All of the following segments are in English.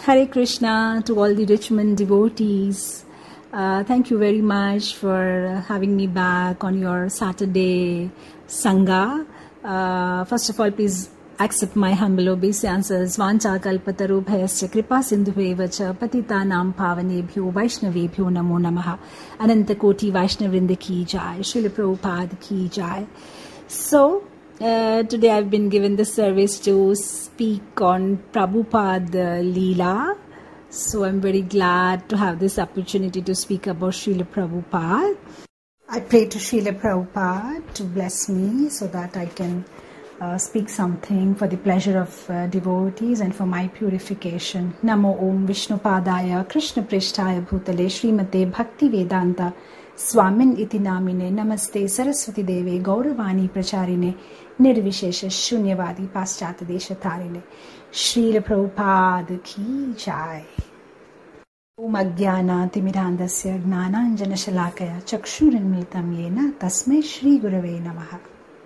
Hare Krishna to all the Richmond devotees. Thank you very much for having me back on your Saturday Sangha. First of all, please accept my humble obeisances. Vancha kalpatarubhayasya kripa sindhueva cha patitanam pavanebhyo vaishnavebhyo namo namaha. Ananta koti Vaishnavrinda ki jai. Srila Prabhupada ki jai. So, today I've been given the service to speak on Prabhupada Leela. So I'm very glad to have this opportunity to speak about Srila Prabhupada. I pray to Srila Prabhupada to bless me so that I can speak something for the pleasure of devotees and for my purification. Namo Om Vishnupadaya Krishna Prishtaya Bhutale Srimate Bhakti Vedanta Swamin iti namine Namaste Saraswati Deve Gauravani Pracharine Nirvishesha Shunyavadi Paschata Desha Tarine Srila Prabhupada Ki Jai. Om Ajnana Timirandasya Gnananjana Shalakaya Chakshurinmilitam Yena Tasmai Shri Gurave Namaha.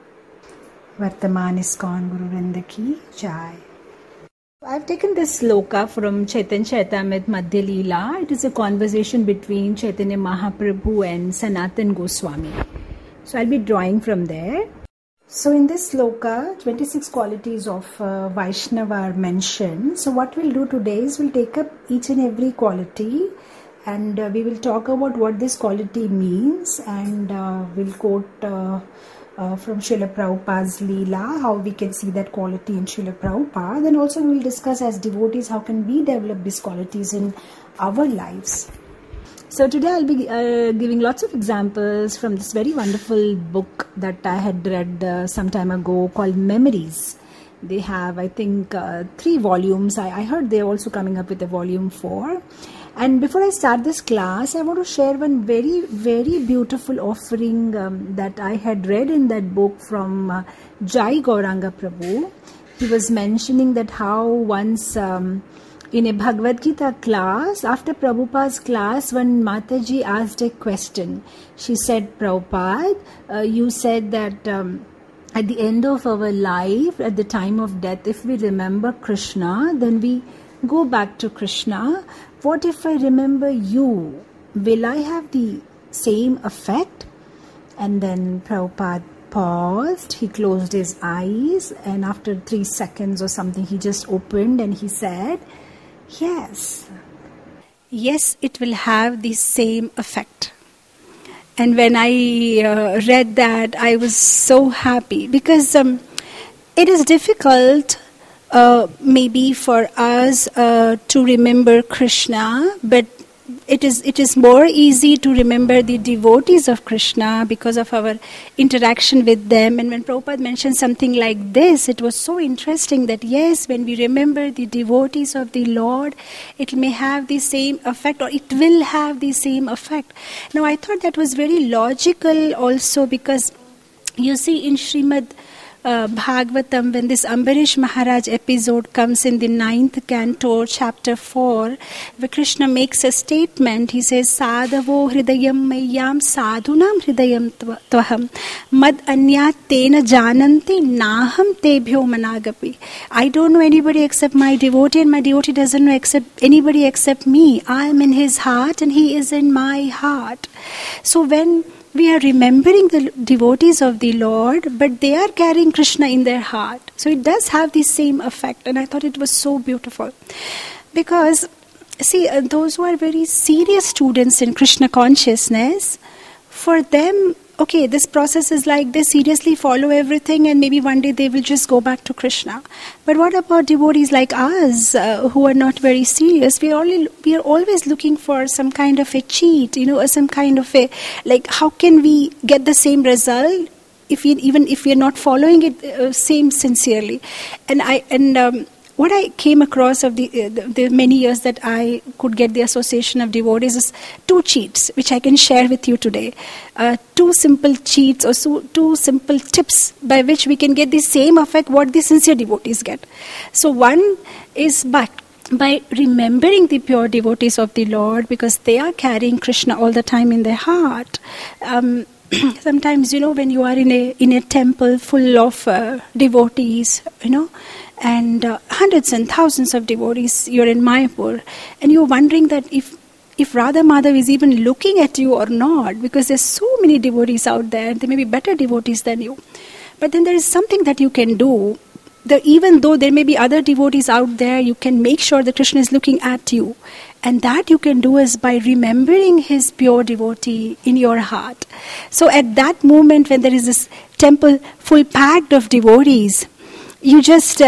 Vartaman Iskon Guru Vrinda Ki Jai. I've taken this sloka from Chaitanya Charitamrita Madhya Leela. It is a conversation between Chaitanya Mahaprabhu and Sanatan Goswami. So I'll be drawing from there. So in this sloka, 26 qualities of Vaishnava are mentioned. So what we'll do today is we'll take up each and every quality and we will talk about what this quality means, and we'll quote from Srila Prabhupada's Leela, how we can see that quality in Srila Prabhupada. Then also we will discuss as devotees how can we develop these qualities in our lives. So today I'll be giving lots of examples from this very wonderful book that I had read some time ago called Memories. They have, I think, 3 volumes. I heard they're also coming up with a volume 4. And before I start this class, I want to share one very, very beautiful offering that I had read in that book from Jai Gauranga Prabhu. He was mentioning that how once in a Bhagavad Gita class, after Prabhupada's class, when Mataji asked a question, she said, Prabhupada, you said that at the end of our life, at the time of death, if we remember Krishna, then we go back to Krishna. What if I remember you? Will I have the same effect? And then Prabhupada paused, he closed his eyes, and after 3 seconds or something, he just opened and he said, yes, it will have the same effect. And when I read that, I was so happy because it is difficult maybe for us to remember Krishna, but it is more easy to remember the devotees of Krishna because of our interaction with them. And when Prabhupada mentioned something like this, it was so interesting that yes, when we remember the devotees of the Lord, it may have the same effect, or it will have the same effect. Now I thought that was very logical also, because you see in Srimad Bhagavatam, when this Ambarish Maharaj episode comes in the 9th canto, chapter 4, where Krishna makes a statement. He says, Sadhavo hridayam mayyam sadhunam hridayam tvaham mad anyat tena jananti naham tebhyo managapi. I don't know anybody except my devotee, and my devotee doesn't know anybody except me. I am in his heart and he is in my heart. So when we are remembering the devotees of the Lord, but they are carrying Krishna in their heart. So it does have the same effect. And I thought it was so beautiful. Because, see, those who are very serious students in Krishna consciousness, for them, okay, this process is like they seriously follow everything and maybe one day they will just go back to Krishna. But what about devotees like us who are not very serious? We are always looking for some kind of a cheat, or some kind of a, like, how can we get the same result even if we are not following it same sincerely? And what I came across of the many years that I could get the association of devotees is 2 cheats, which I can share with you today. 2 simple cheats or 2 simple tips by which we can get the same effect what the sincere devotees get. So one is by remembering the pure devotees of the Lord, because they are carrying Krishna all the time in their heart. sometimes, when you are in a temple full of devotees, and hundreds and thousands of devotees, you're in Mayapur, and you're wondering that if Radha Madhav is even looking at you or not, because there's so many devotees out there, they may be better devotees than you. But then there is something that you can do. Even though there may be other devotees out there, you can make sure that Krishna is looking at you. And that you can do is by remembering his pure devotee in your heart. So at that moment when there is this temple full packed of devotees, you just say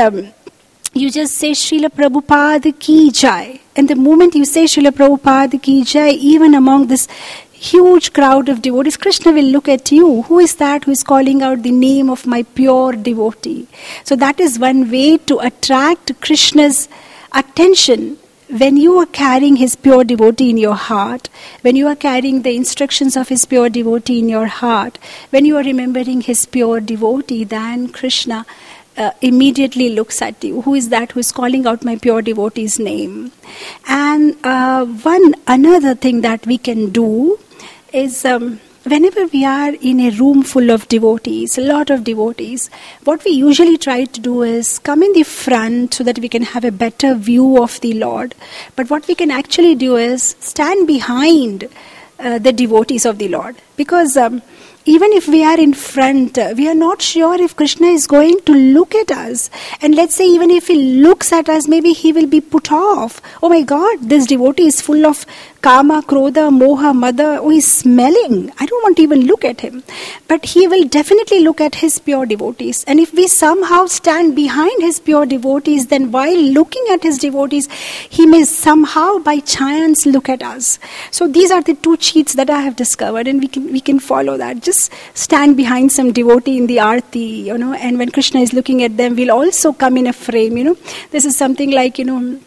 Srila Prabhupada ki jai. And the moment you say Srila Prabhupada ki jai, even among this huge crowd of devotees, Krishna will look at you. Who is that who is calling out the name of my pure devotee? So that is one way to attract Krishna's attention. When you are carrying his pure devotee in your heart, when you are carrying the instructions of his pure devotee in your heart, when you are remembering his pure devotee, then Krishna immediately looks at you. Who is that who is calling out my pure devotee's name? And one another thing that we can do is whenever we are in a room full of devotees, a lot of devotees, what we usually try to do is come in the front so that we can have a better view of the Lord. But what we can actually do is stand behind the devotees of the Lord. Because even if we are in front, we are not sure if Krishna is going to look at us. And let's say even if he looks at us, maybe he will be put off. Oh my God, this devotee is full of kama, krodha, moha, mada. Oh, he's smelling. I don't want to even look at him. But he will definitely look at his pure devotees. And if we somehow stand behind his pure devotees, then while looking at his devotees, he may somehow by chance look at us. So these are the two cheats that I have discovered, and we can follow that. Just stand behind some devotee in the arti, and when Krishna is looking at them, we'll also come in a frame, This is something like,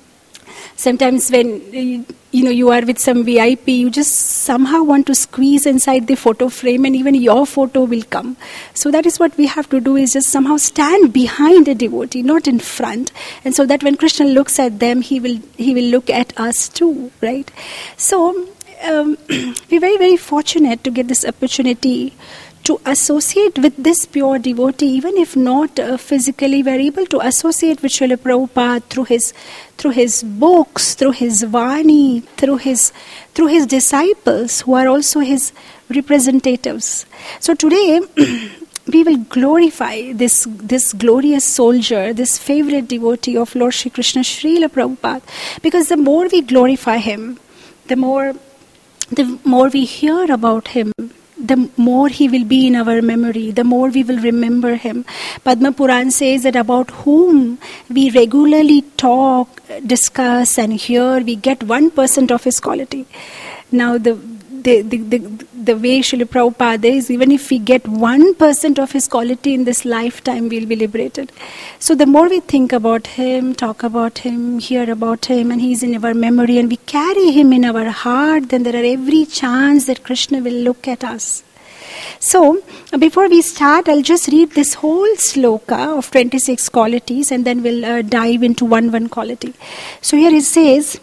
sometimes when, you are with some VIP, you just somehow want to squeeze inside the photo frame and even your photo will come. So that is what we have to do, is just somehow stand behind a devotee, not in front. And so that when Krishna looks at them, he will look at us too, right? So, we're very, very fortunate to get this opportunity to associate with this pure devotee, even if not physically. We're able to associate with Srila Prabhupada through his books, through his Vani, through his disciples who are also his representatives. So today we will glorify this glorious soldier, this favorite devotee of Lord Shri Krishna, Srila Prabhupada, because the more we glorify him, the more we hear about him, the more he will be in our memory, the more we will remember him. Padma Puran says that about whom we regularly talk, discuss and hear, we get 1% of his quality. Now the way Srila Prabhupada is, even if we get 1% of his quality in this lifetime, we'll be liberated. So the more we think about him, talk about him, hear about him, and he's in our memory, and we carry him in our heart, then there are every chance that Krishna will look at us. So, before we start, I'll just read this whole sloka of 26 qualities, and then we'll dive into one quality. So here it says,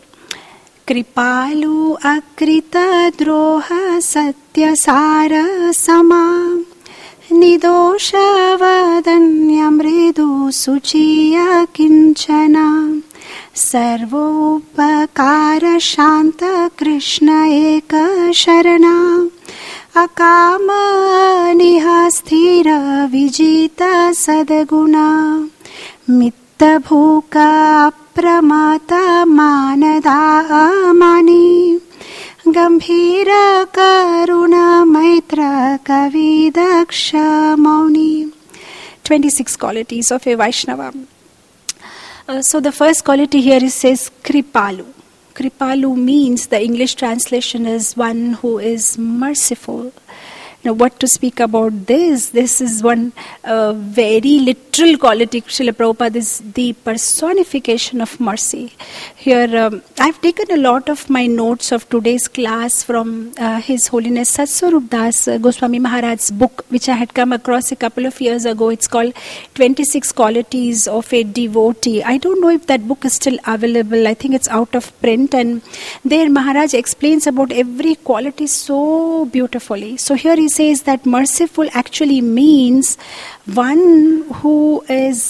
Kripalu akrita droha satya sara sama nidosha vadanya mridu suchiya kinchana sarvopakara shanta krishna eka sharana akama nihasthira vijita sadaguna mitta bhuka pramata manada mani gambhira karuna maitra kavidaksha mauni. 26 qualities of a Vaishnava. So the first quality here it says Kripalu. Kripalu means, the English translation is one who is merciful. Now what to speak about this? This is one very literal central quality. Srila Prabhupada is the personification of mercy. Here, I've taken a lot of my notes of today's class from His Holiness Satswarup Das Goswami Maharaj's book, which I had come across a couple of years ago. It's called 26 Qualities of a Devotee. I don't know if that book is still available. I think it's out of print. And there Maharaj explains about every quality so beautifully. So here he says that merciful actually means one who is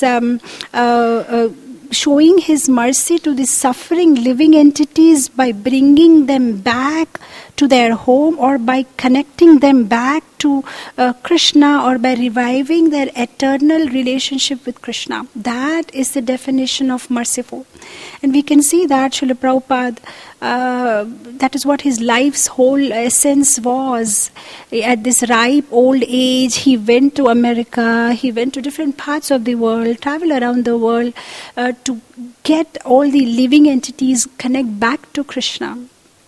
showing his mercy to the suffering living entities by bringing them back to their home, or by connecting them back to Krishna, or by reviving their eternal relationship with Krishna. That is the definition of merciful. And we can see that Srila Prabhupada, that is what his life's whole essence was. At this ripe old age, he went to America, he went to different parts of the world, travel around the world to get all the living entities connect back to Krishna.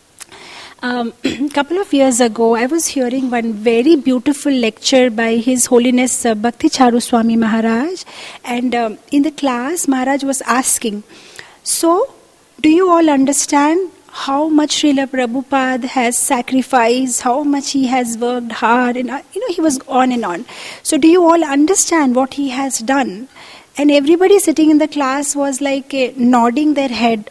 A couple of years ago, I was hearing one very beautiful lecture by His Holiness Bhakti Charu Swami Maharaj, and in the class, Maharaj was asking, so, do you all understand how much Srila Prabhupada has sacrificed, how much he has worked hard, and he was on and on. So, do you all understand what he has done? And everybody sitting in the class was like nodding their head,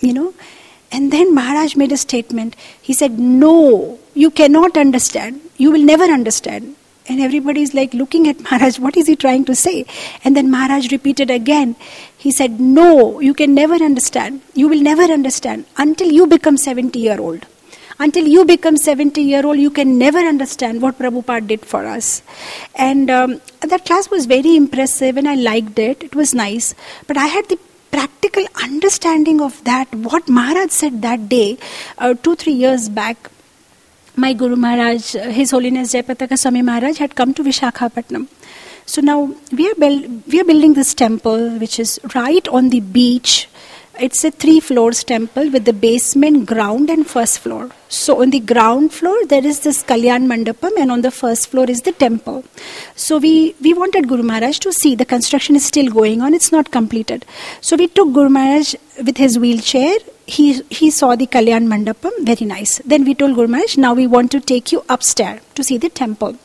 And then Maharaj made a statement. He said, no, you cannot understand. You will never understand. And everybody is like looking at Maharaj, what is he trying to say? And then Maharaj repeated again. He said, no, you can never understand. You will never understand until you become 70-year-old. Until you become 70-year-old, you can never understand what Prabhupada did for us. And that class was very impressive and I liked it. It was nice. But I had the practical understanding of that, what Maharaj said that day, 2-3 years back. My Guru Maharaj, His Holiness Jayapataka Swami Maharaj, had come to Vishakhapatnam. So now we are building this temple, which is right on the beach. It's a 3 floors temple with the basement, ground and first floor. So on the ground floor there is this Kalyan Mandapam, and on the first floor is the temple. So we wanted Guru Maharaj to see. The construction is still going on, it's not completed. So we took Guru Maharaj with his wheelchair. He saw the Kalyan Mandapam, very nice. Then we told Guru Maharaj, now we want to take you upstairs to see the temple.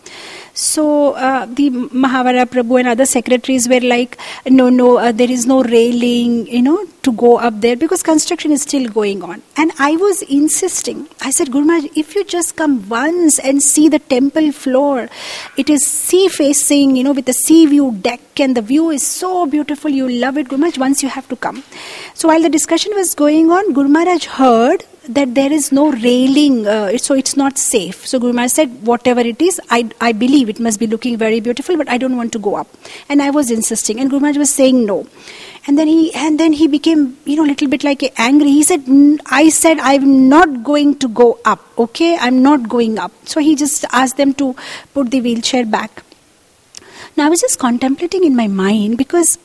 So the Mahavara Prabhu and other secretaries were like, no, there is no railing, to go up there because construction is still going on. And I was insisting. I said, Guru Maharaj, if you just come once and see the temple floor, it is sea facing, with a sea view deck, and the view is so beautiful, you love it, Guru Maharaj, once you have to come. So while the discussion was going on, Guru Maharaj heard that there is no railing, so it's not safe. So Guru Maharaj said, whatever it is, I believe it must be looking very beautiful, but I don't want to go up. And I was insisting, and Guru Maharaj was saying no. And then he became, a little bit like angry. He said, I said, I'm not going to go up, okay? I'm not going up. So he just asked them to put the wheelchair back. Now I was just contemplating in my mind, because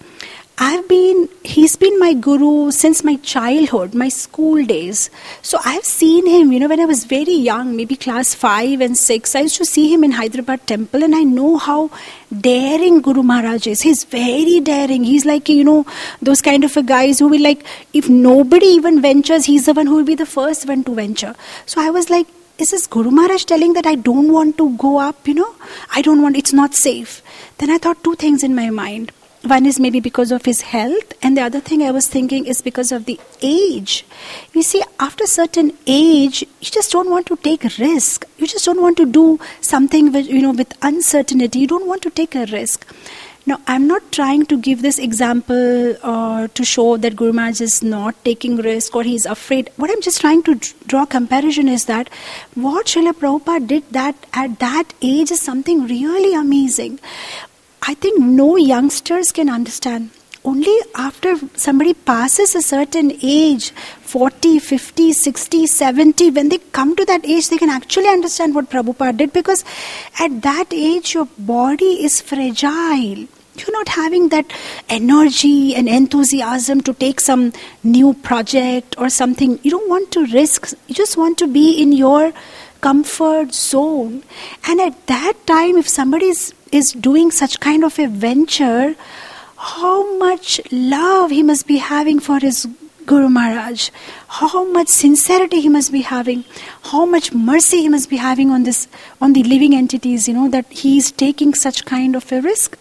he's been my guru since my childhood, my school days. So I've seen him, when I was very young, maybe class 5 and 6. I used to see him in Hyderabad temple, and I know how daring Guru Maharaj is. He's very daring. He's like, those kind of a guys who will like, if nobody even ventures, he's the one who will be the first one to venture. So I was like, is this Guru Maharaj telling that I don't want to go up, it's not safe. Then I thought 2 things in my mind. One is maybe because of his health, and the other thing I was thinking is because of the age. You see, after a certain age, you just don't want to take a risk. You just don't want to do something with uncertainty. You don't want to take a risk. Now, I'm not trying to give this example to show that Guru Maharaj is not taking risk or he's afraid. What I'm just trying to draw comparison is that what Srila Prabhupada did that at that age is something really amazing. I think no youngsters can understand. Only after somebody passes a certain age, 40, 50, 60, 70, when they come to that age, they can actually understand what Prabhupada did, because at that age, your body is fragile. You're not having that energy and enthusiasm to take some new project or something. You don't want to risk. You just want to be in your comfort zone. And at that time, if somebody is doing such kind of a venture, how much love he must be having for his Guru Maharaj, how much sincerity he must be having, how much mercy he must be having on the living entities, that he is taking such kind of a risk.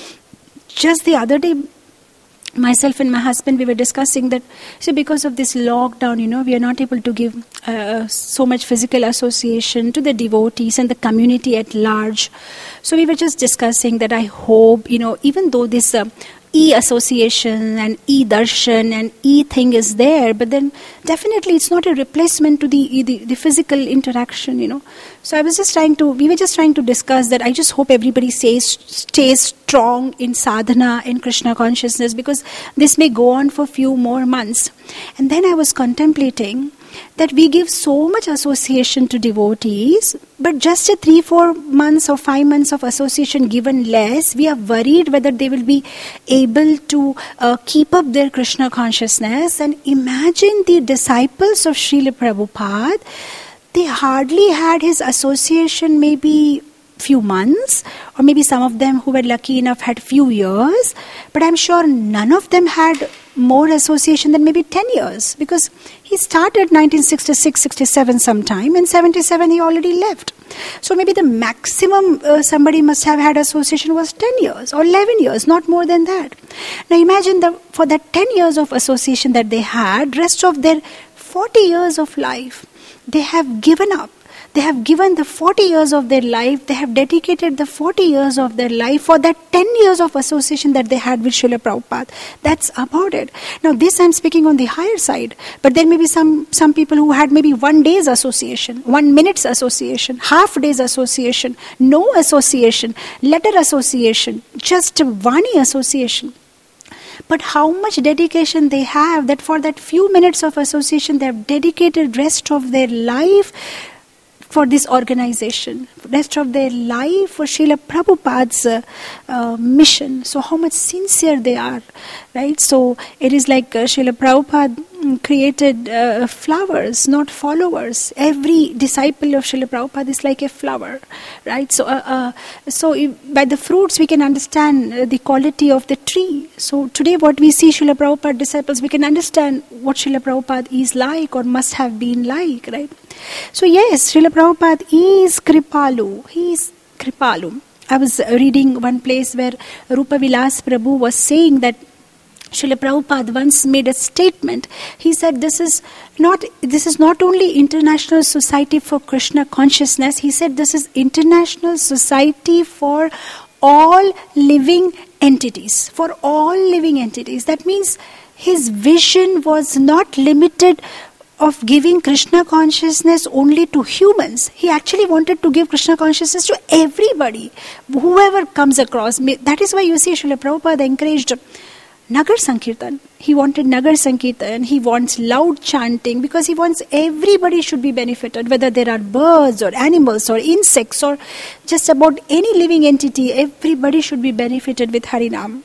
Just the other day, myself and my husband, we were discussing that, because of this lockdown, we are not able to give so much physical association to the devotees and the community at large. So we were just discussing that I hope, even though this e-association and e-darshan and e-thing is there, but then definitely it's not a replacement to the physical interaction, So we were just trying to discuss that I just hope everybody stays strong in sadhana, in Krishna consciousness, because this may go on for few more months. And then I was contemplating that we give so much association to devotees, but just a 3-4 months or 5 months of association given less, we are worried whether they will be able to keep up their Krishna consciousness. And imagine the disciples of Srila Prabhupada, they hardly had his association maybe few months, or maybe some of them who were lucky enough had few years, but I'm sure none of them had more association than maybe 10 years, because he started 1966-67 sometime, and 77 he already left. So maybe the maximum somebody must have had association was 10 years or 11 years, not more than that. Now imagine for that 10 years of association that they had, rest of their 40 years of life, they have given up. They have given the 40 years of their life, they have dedicated the 40 years of their life for that 10 years of association that they had with Srila Prabhupada. That's about it. Now this I'm speaking on the higher side, but there may be some people who had maybe 1 day's association, 1 minute's association, half day's association, no association, letter association, just Vani association. But how much dedication they have, that for that few minutes of association they have dedicated rest of their life for this organization, rest of their life for Srila Prabhupada's mission. So how much sincere they are, right? So it is like Srila Prabhupada created flowers, not followers. Every disciple of Srila Prabhupada is like a flower, right? So by the fruits we can understand the quality of the tree. So today what we see Srila Prabhupada disciples, we can understand what Srila Prabhupada is like or must have been like, right? So yes, Srila Prabhupada is Kripalu. He is Kripalu. I was reading one place where Rupa Vilas Prabhu was saying that Srila Prabhupada once made a statement. He said this is not only International Society for Krishna Consciousness. He said this is International Society for all living entities. For all living entities. That means his vision was not limited of giving Krishna consciousness only to humans. He actually wanted to give Krishna consciousness to everybody, whoever comes across. That is why you see Srila Prabhupada encouraged Nagar Sankirtan. He wanted Nagar Sankirtan. He wants loud chanting because he wants everybody should be benefited, whether there are birds or animals or insects or just about any living entity. Everybody should be benefited with Harinam.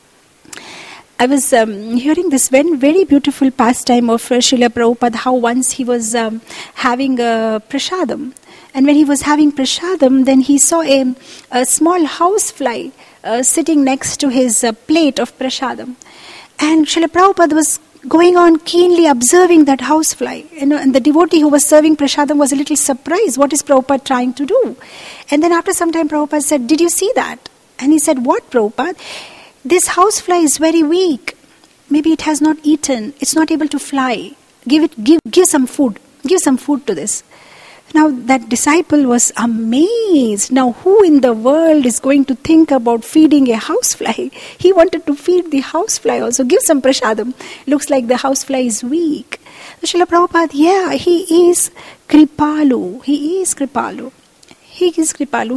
I was hearing this very beautiful pastime of Srila Prabhupada, how once he was having a prasadam. And when he was having prasadam, then he saw a small housefly sitting next to his plate of prasadam. And Srila Prabhupada was going on keenly observing that housefly. And the devotee who was serving prasadam was a little surprised. What is Prabhupada trying to do? And then after some time, Prabhupada said, "Did you see that?" And he said, "What, Prabhupada?" "This housefly is very weak. Maybe it has not eaten. It's not able to fly. Give some food. Give some food to this." Now that disciple was amazed. Now who in the world is going to think about feeding a housefly? He wanted to feed the housefly also. Give some prasadam. Looks like the housefly is weak. So Srila Prabhupada, he is Kripalu. He is Kripalu. He is Kripalu.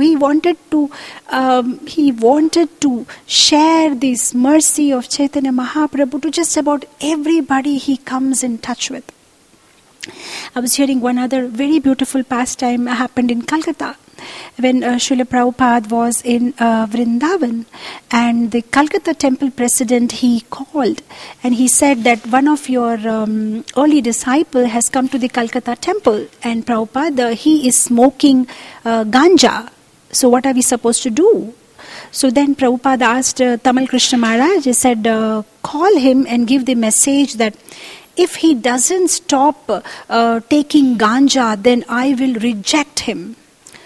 He wanted to share this mercy of Chaitanya Mahaprabhu to just about everybody he comes in touch with. I was hearing one other very beautiful pastime happened in Calcutta when Srila Prabhupada was in Vrindavan, and the Calcutta temple president, he called and he said that one of your early disciple has come to the Calcutta temple, and Prabhupada, he is smoking ganja. So what are we supposed to do? So then Prabhupada asked Tamal Krishna Maharaj, he said, call him and give the message that if he doesn't stop taking ganja, then I will reject him.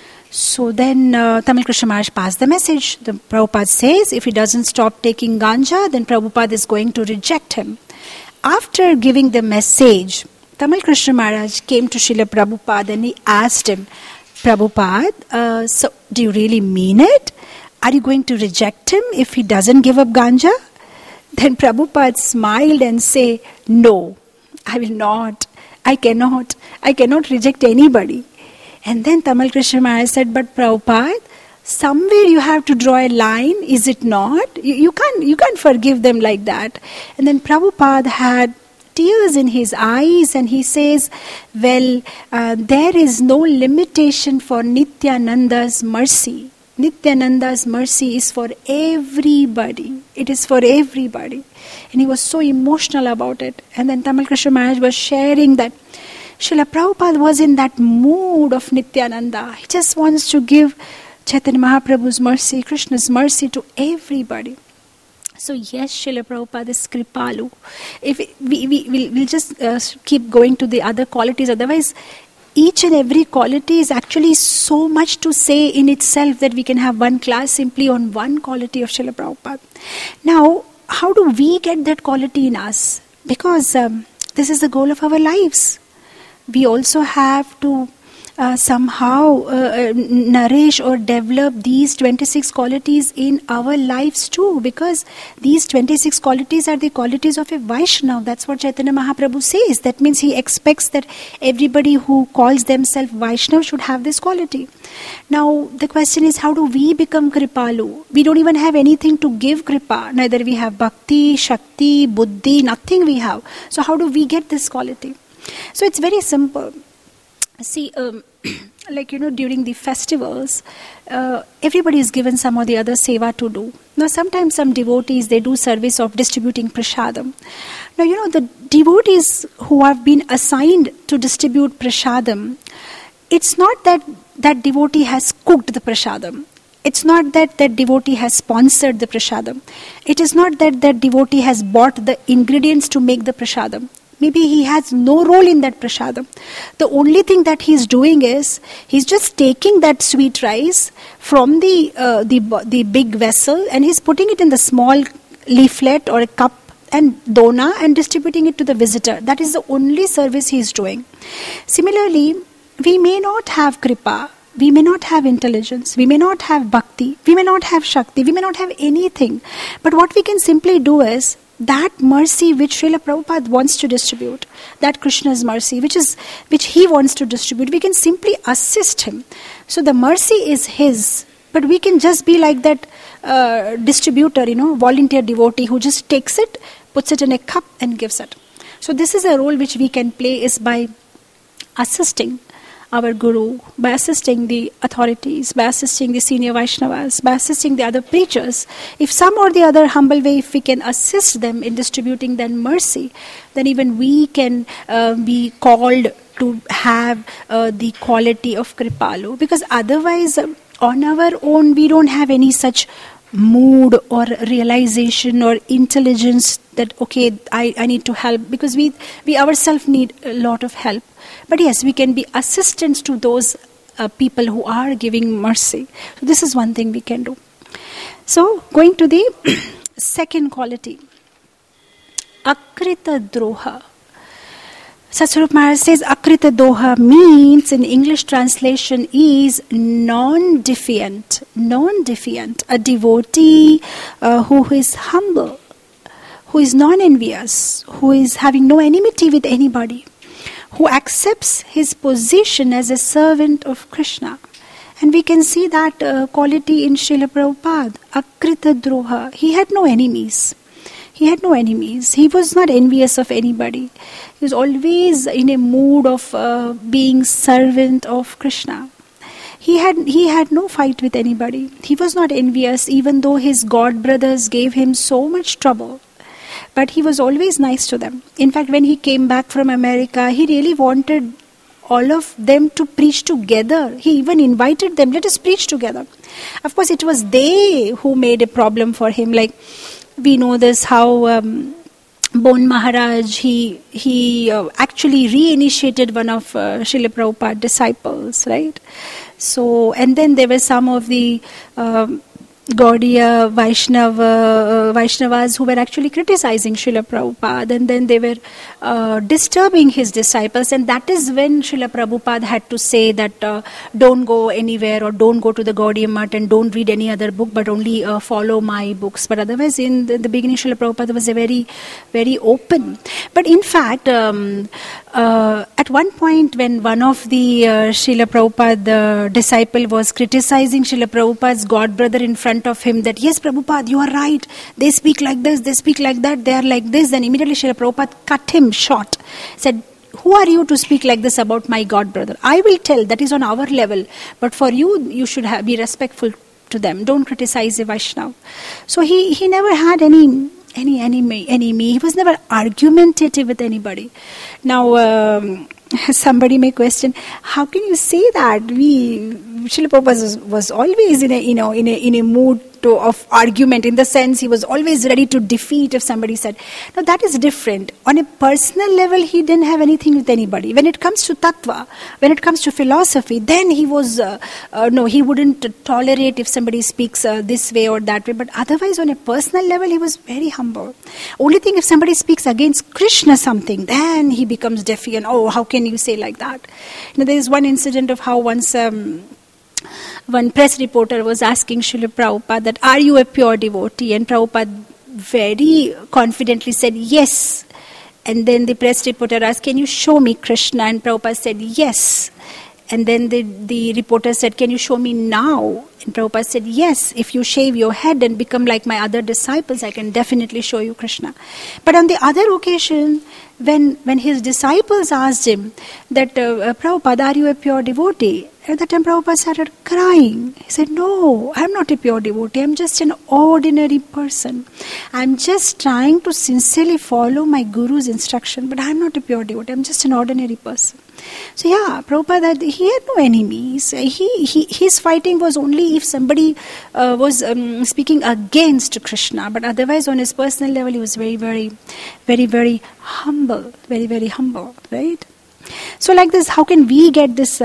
So then Tamal Krishna Maharaj passed the message. The Prabhupada says, if he doesn't stop taking ganja, then Prabhupada is going to reject him. After giving the message, Tamal Krishna Maharaj came to Srila Prabhupada and he asked him, Prabhupada, so do you really mean it? Are you going to reject him if he doesn't give up ganja? Then Prabhupada smiled and said, no, I will not. I cannot reject anybody. And then Tamal Krishna Maharaj said, but Prabhupada, somewhere you have to draw a line, is it not? You can't forgive them like that. And then Prabhupada had tears in his eyes and he says, well, there is no limitation for Nityananda's mercy. Nityananda's mercy is for everybody. It is for everybody. And he was so emotional about it. And then Tamal Krishna Maharaj was sharing that Srila Prabhupada was in that mood of Nityananda. He just wants to give Chaitanya Mahaprabhu's mercy, Krishna's mercy to everybody. So yes, Srila Prabhupada is Kripalu. If we'll just keep going to the other qualities, otherwise each and every quality is actually so much to say in itself that we can have one class simply on one quality of Srila Prabhupada. Now, how do we get that quality in us? Because this is the goal of our lives. We also have to somehow nourish or develop these 26 qualities in our lives too, because these 26 qualities are the qualities of a Vaishnava. That's what Chaitanya Mahaprabhu says. That means he expects that everybody who calls themselves Vaishnava should have this quality. Now the question is, how do we become Kripalu? We don't even have anything to give Kripa. Neither we have Bhakti, Shakti, Buddhi, nothing we have. So how do we get this quality? So it's very simple. See, during the festivals, everybody is given some or the other seva to do. Now, sometimes some devotees, they do service of distributing prasadam. Now, the devotees who have been assigned to distribute prasadam, it's not that that devotee has cooked the prasadam. It's not that that devotee has sponsored the prasadam. It is not that that devotee has bought the ingredients to make the prasadam. Maybe he has no role in that prasadam. The only thing that he's doing is, he's just taking that sweet rice from the big vessel and he's putting it in the small leaflet or a cup and dona and distributing it to the visitor. That is the only service he's doing. Similarly, we may not have kripa, we may not have intelligence, we may not have bhakti, we may not have shakti, we may not have anything. But what we can simply do is, that mercy which Srila Prabhupada wants to distribute, that Krishna's mercy, which he wants to distribute, we can simply assist him. So the mercy is his, but we can just be like that distributor, volunteer devotee who just takes it, puts it in a cup and gives it. So this is a role which we can play, is by assisting our Guru, by assisting the authorities, by assisting the senior Vaishnavas, by assisting the other preachers. If some or the other humble way, if we can assist them in distributing that mercy, then even we can be called to have the quality of Kripalu. Because otherwise, on our own, we don't have any such mood or realization or intelligence that, okay, I need to help, because we ourselves need a lot of help. But yes, we can be assistants to those people who are giving mercy. So this is one thing we can do. So going to the second quality, Akrita Droha. Satsvarup Maharaj says Akrita Droha means, in English translation, is non-defiant. Non-defiant, a devotee who is humble, who is non-envious, who is having no enmity with anybody, who accepts his position as a servant of Krishna. And we can see that quality in Srila Prabhupada, Akrita Droha. He had no enemies. He was not envious of anybody. He was always in a mood of being servant of Krishna. He had no fight with anybody. He was not envious, even though his god brothers gave him so much trouble. But he was always nice to them. In fact, when he came back from America, he really wanted all of them to preach together. He even invited them, let us preach together. Of course, it was they who made a problem for him. Like, we know this, how Bon Maharaj, he actually reinitiated one of Srila Prabhupada's disciples, right? So, and then there were some of the Gaudiya Vaishnavas who were actually criticizing Srila Prabhupada, and then they were disturbing his disciples, and that is when Srila Prabhupada had to say that don't go anywhere, or don't go to the Gaudiya Math, and don't read any other book, but only follow my books. But otherwise, in the beginning, Srila Prabhupada was a very, very open. But in fact, at one point when one of the Srila Prabhupada disciple was criticizing Srila Prabhupada's god brother in front of him, that yes, Prabhupada, you are right, they speak like this, they speak like that, they are like this, then immediately Srila Prabhupada cut him short, said, who are you to speak like this about my god brother? I will tell, that is on our level, but for you, you should be respectful to them, don't criticize a Vaishnava. So he never had any enemy. He was never argumentative with anybody. Now, somebody may question, how can you say that? Srila Prabhupada was always in a mood of argument, in the sense he was always ready to defeat if somebody said. Now that is different. On a personal level, he didn't have anything with anybody. When it comes to tattva, when it comes to philosophy, then he was, he wouldn't tolerate if somebody speaks this way or that way. But otherwise, on a personal level, he was very humble. Only thing, if somebody speaks against Krishna something, then he becomes defiant. Oh, how can you say like that? Now there is one incident of how once one press reporter was asking Srila Prabhupada that, are you a pure devotee? And Prabhupada very confidently said, yes. And then the press reporter asked, can you show me Krishna? And Prabhupada said, yes. And then the reporter said, can you show me now? And Prabhupada said, yes, if you shave your head and become like my other disciples, I can definitely show you Krishna. But on the other occasion, when his disciples asked him that, Prabhupada, are you a pure devotee? At that time, Prabhupada started crying. He said, no, I'm not a pure devotee. I'm just an ordinary person. I'm just trying to sincerely follow my Guru's instruction, but I'm not a pure devotee. I'm just an ordinary person. So yeah, Prabhupada, he had no enemies. His fighting was only if somebody was speaking against Krishna. But otherwise, on his personal level, he was very, very, very, very humble. Very, very humble, right? So like this, how can we get this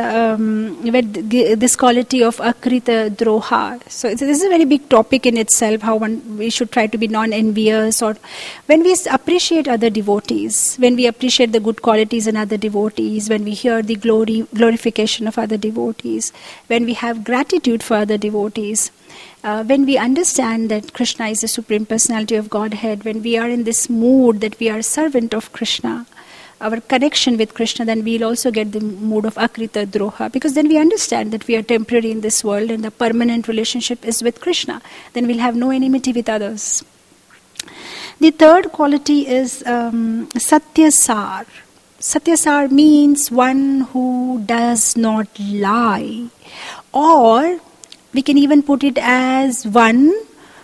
this quality of akrita droha? So this is a very big topic in itself, how we should try to be non-envious, or when we appreciate other devotees, when we appreciate the good qualities in other devotees, when we hear the glorification of other devotees, when we have gratitude for other devotees, when we understand that Krishna is the Supreme Personality of Godhead, when we are in this mood that we are a servant of Krishna, our connection with Krishna, then we'll also get the mood of akrita droha, because then we understand that we are temporary in this world and the permanent relationship is with Krishna. Then we'll have no enmity with others. The third quality is satyasar. Satyasar means one who does not lie, or we can even put it as one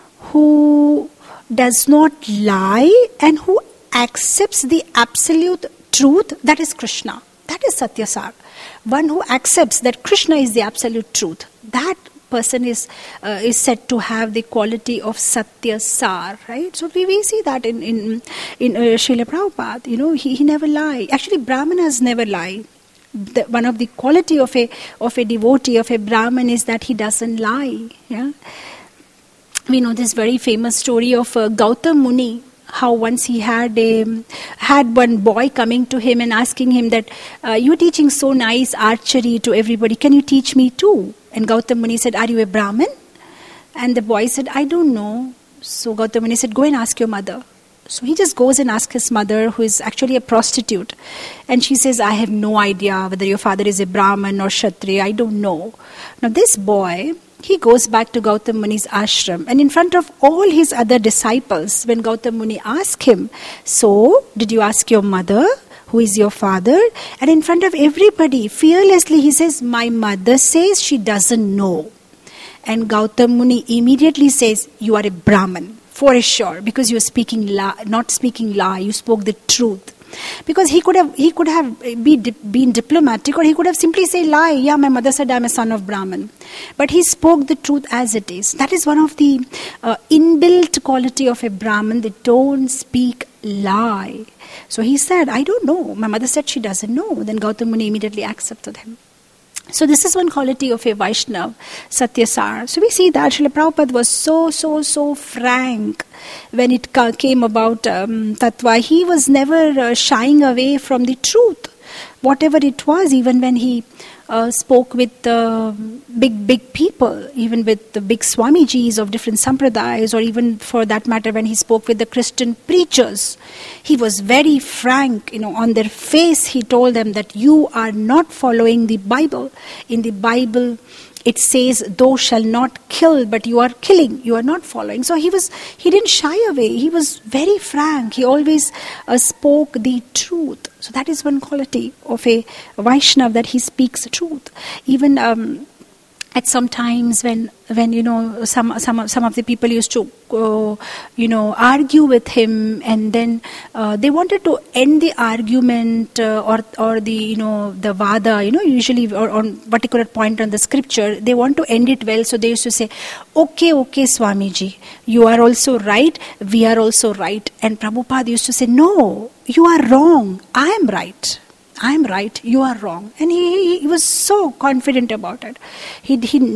who does not lie and who accepts the absolute truth, that is Krishna. That is Satyasar. One who accepts that Krishna is the absolute truth. That person is said to have the quality of Satyasar, right? So we see that in Srila Prabhupada. He never lied. Actually, Brahmanas never lie. One of the quality of a devotee, of a Brahman, is that he doesn't lie. Yeah, we know this very famous story of Gautam Muni. How once he had one boy coming to him and asking him that, you're teaching so nice archery to everybody, can you teach me too? And Gautam Muni said, are you a Brahmin? And the boy said, I don't know. So Gautam Muni said, go and ask your mother. So he just goes and asks his mother, who is actually a prostitute. And she says, I have no idea whether your father is a Brahmin or Kshatriya, I don't know. Now this boy, he goes back to Gautam Muni's ashram, and in front of all his other disciples, when Gautam Muni asks him, so, did you ask your mother, who is your father? And in front of everybody, fearlessly, he says, my mother says she doesn't know. And Gautam Muni immediately says, you are a Brahmin, for sure, because you are not speaking lie, you spoke the truth. Because he could have been diplomatic, or he could have simply said lie. Yeah, my mother said I'm a son of Brahmin. But he spoke the truth as it is. That is one of the inbuilt quality of a Brahmin. They don't speak lie. So he said, I don't know. My mother said she doesn't know. Then Gautam Muni immediately accepted him. So this is one quality of a Vaishnav, Satyasar. So we see that Srila Prabhupada was so frank when it came about Tattva. He was never shying away from the truth. Whatever it was, even when he spoke with big people, even with the big Swamijis of different sampradayas, or even for that matter when he spoke with the Christian preachers, he was very frank. On their face he told them that you are not following the Bible. In the Bible it says, thou shall not kill, but you are killing. You are not following. So he didn't shy away. He was very frank. He always spoke the truth. So that is one quality of a Vaishnav, that he speaks the truth. Even at some times when some of the people used to argue with him, and then they wanted to end the argument or the vada, usually or on particular point on the scripture, they want to end it well. So they used to say, okay Swamiji, you are also right, we are also right. And Prabhupada used to say, no, you are wrong, I am right. I am right, you are wrong. And he was so confident about it. He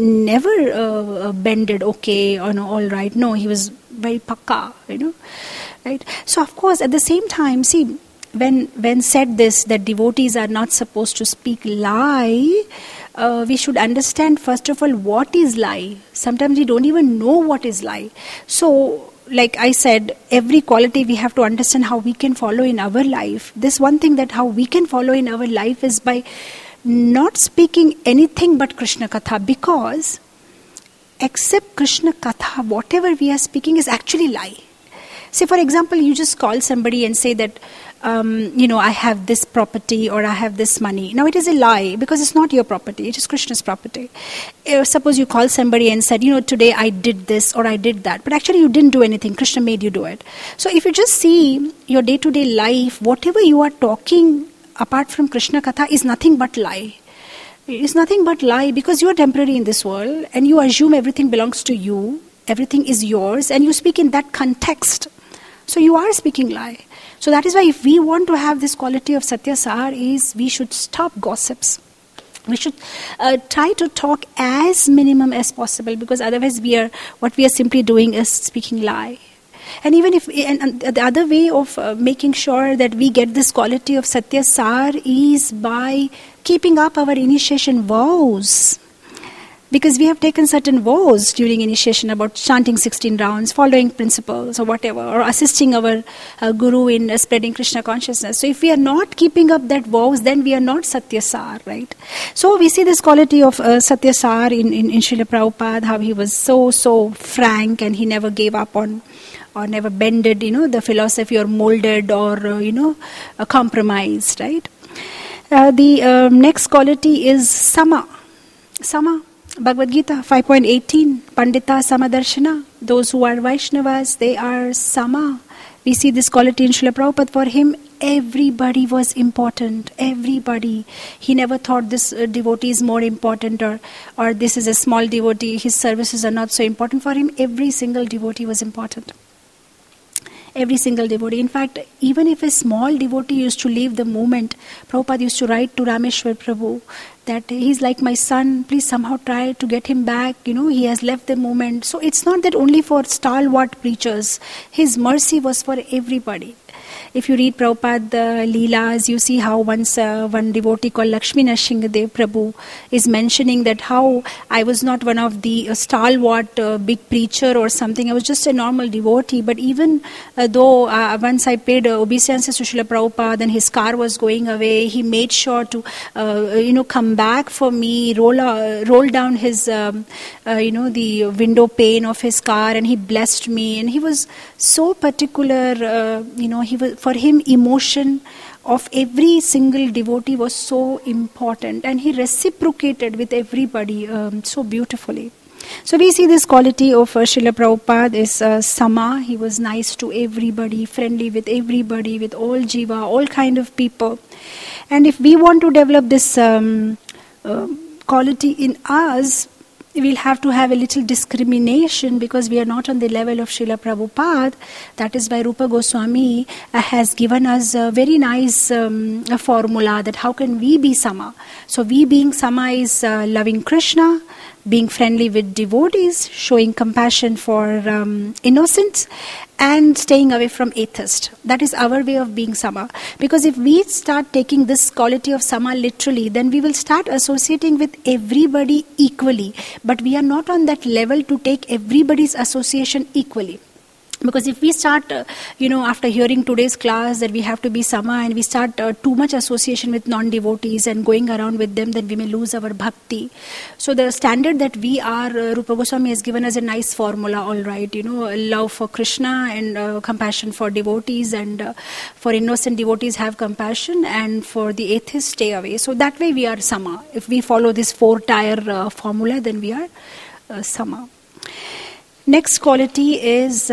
never bended, okay, or no, all right. No, he was very pakka, right? So of course, at the same time, see, when said this, that devotees are not supposed to speak lie, we should understand first of all what is lie. Sometimes we don't even know what is lie. So, like I said, every quality we have to understand how we can follow in our life. This one thing that how we can follow in our life is by not speaking anything but Krishna Katha, because except Krishna Katha, whatever we are speaking is actually lie. Say for example, you just call somebody and say that, I have this property or I have this money. Now it is a lie, because it's not your property, it is Krishna's property. Suppose you call somebody and said, today I did this or I did that, but actually you didn't do anything, Krishna made you do it. So if you just see your day-to-day life, whatever you are talking apart from Krishna Katha is nothing but lie. It is nothing but lie, because you are temporary in this world and you assume everything belongs to you, everything is yours, and you speak in that context. So you are speaking lie. So that is why if we want to have this quality of Satyasar, is we should stop gossips. We should try to talk as minimum as possible, because otherwise what we are simply doing is speaking lie. And even if, and the other way of making sure that we get this quality of Satyasar is by keeping up our initiation vows. Because we have taken certain vows during initiation about chanting 16 rounds, following principles or whatever, or assisting our guru in spreading Krishna consciousness. So if we are not keeping up that vows, then we are not Satyasar, right? So we see this quality of Satyasar in Srila Prabhupada, how he was so frank, and he never gave up on, or never bended, the philosophy, or molded, or, compromised, right? The next quality is Sama. Sama. Bhagavad Gita 5.18, Pandita Samadarshana. Those who are Vaishnavas, they are Sama. We see this quality in Srila Prabhupada. For him, everybody was important. Everybody. He never thought this devotee is more important, or this is a small devotee, his services are not so important. For him, every single devotee was important. Every single devotee. In fact, even if a small devotee used to leave the movement, Prabhupada used to write to Rameshwar Prabhu that he's like my son, please somehow try to get him back, he has left the movement. So it's not that only for stalwart preachers. His mercy was for everybody. If you read Prabhupada Leelas, you see how once one devotee called Lakshmi Nrsimhadev Prabhu is mentioning that how I was not one of the stalwart big preacher or something. I was just a normal devotee. But even though once I paid obeisances to Srila Prabhupada and his car was going away, he made sure to come back for me, roll down his the window pane of his car, and he blessed me. And he was so particular. For him, emotion of every single devotee was so important, and he reciprocated with everybody so beautifully. So we see this quality of Srila Prabhupada is Sama. He was nice to everybody, friendly with everybody, with all jiva, all kind of people. And if we want to develop this quality in us, we'll have to have a little discrimination, because we are not on the level of Srila Prabhupada. That is why Rupa Goswami has given us a very nice formula that how can we be Sama. So we being Sama is loving Krishna, being friendly with devotees, showing compassion for innocents, and staying away from atheists. That is our way of being Sama. Because if we start taking this quality of Sama literally, then we will start associating with everybody equally. But we are not on that level to take everybody's association equally. Because if we start, after hearing today's class that we have to be Sama, and we start too much association with non-devotees and going around with them, then we may lose our bhakti. So the standard that we are, Rupa Goswami has given us a nice formula, all right, love for Krishna and compassion for devotees, and for innocent devotees have compassion, and for the atheists stay away. So that way we are Sama. If we follow this 4-tier formula, then we are Sama. Next quality is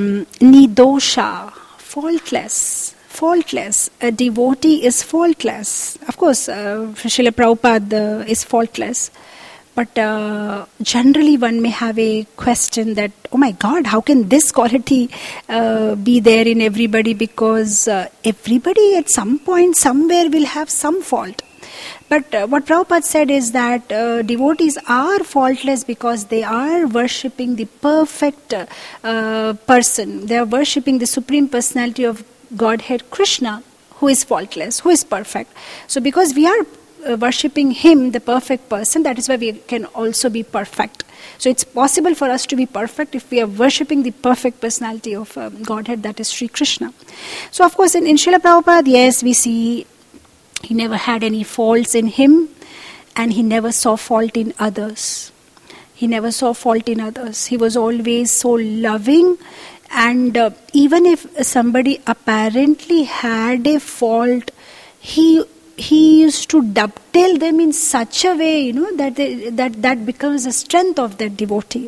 nidosha, faultless. Faultless. A devotee is faultless. Of course, Srila Prabhupada is faultless. But generally one may have a question that, oh my God, how can this quality be there in everybody? Because everybody at some point, somewhere will have some fault. But what Prabhupada said is that devotees are faultless because they are worshipping the perfect person. They are worshipping the Supreme Personality of Godhead, Krishna, who is faultless, who is perfect. So because we are worshipping Him, the perfect person, that is why we can also be perfect. So it's possible for us to be perfect if we are worshipping the perfect personality of Godhead, that is Sri Krishna. So of course in Srila Prabhupada, yes, we see he never had any faults in him, and he never saw fault in others. He never saw fault in others. He was always so loving, and even if somebody apparently had a fault, he used to dovetail them in such a way, that becomes the strength of that devotee.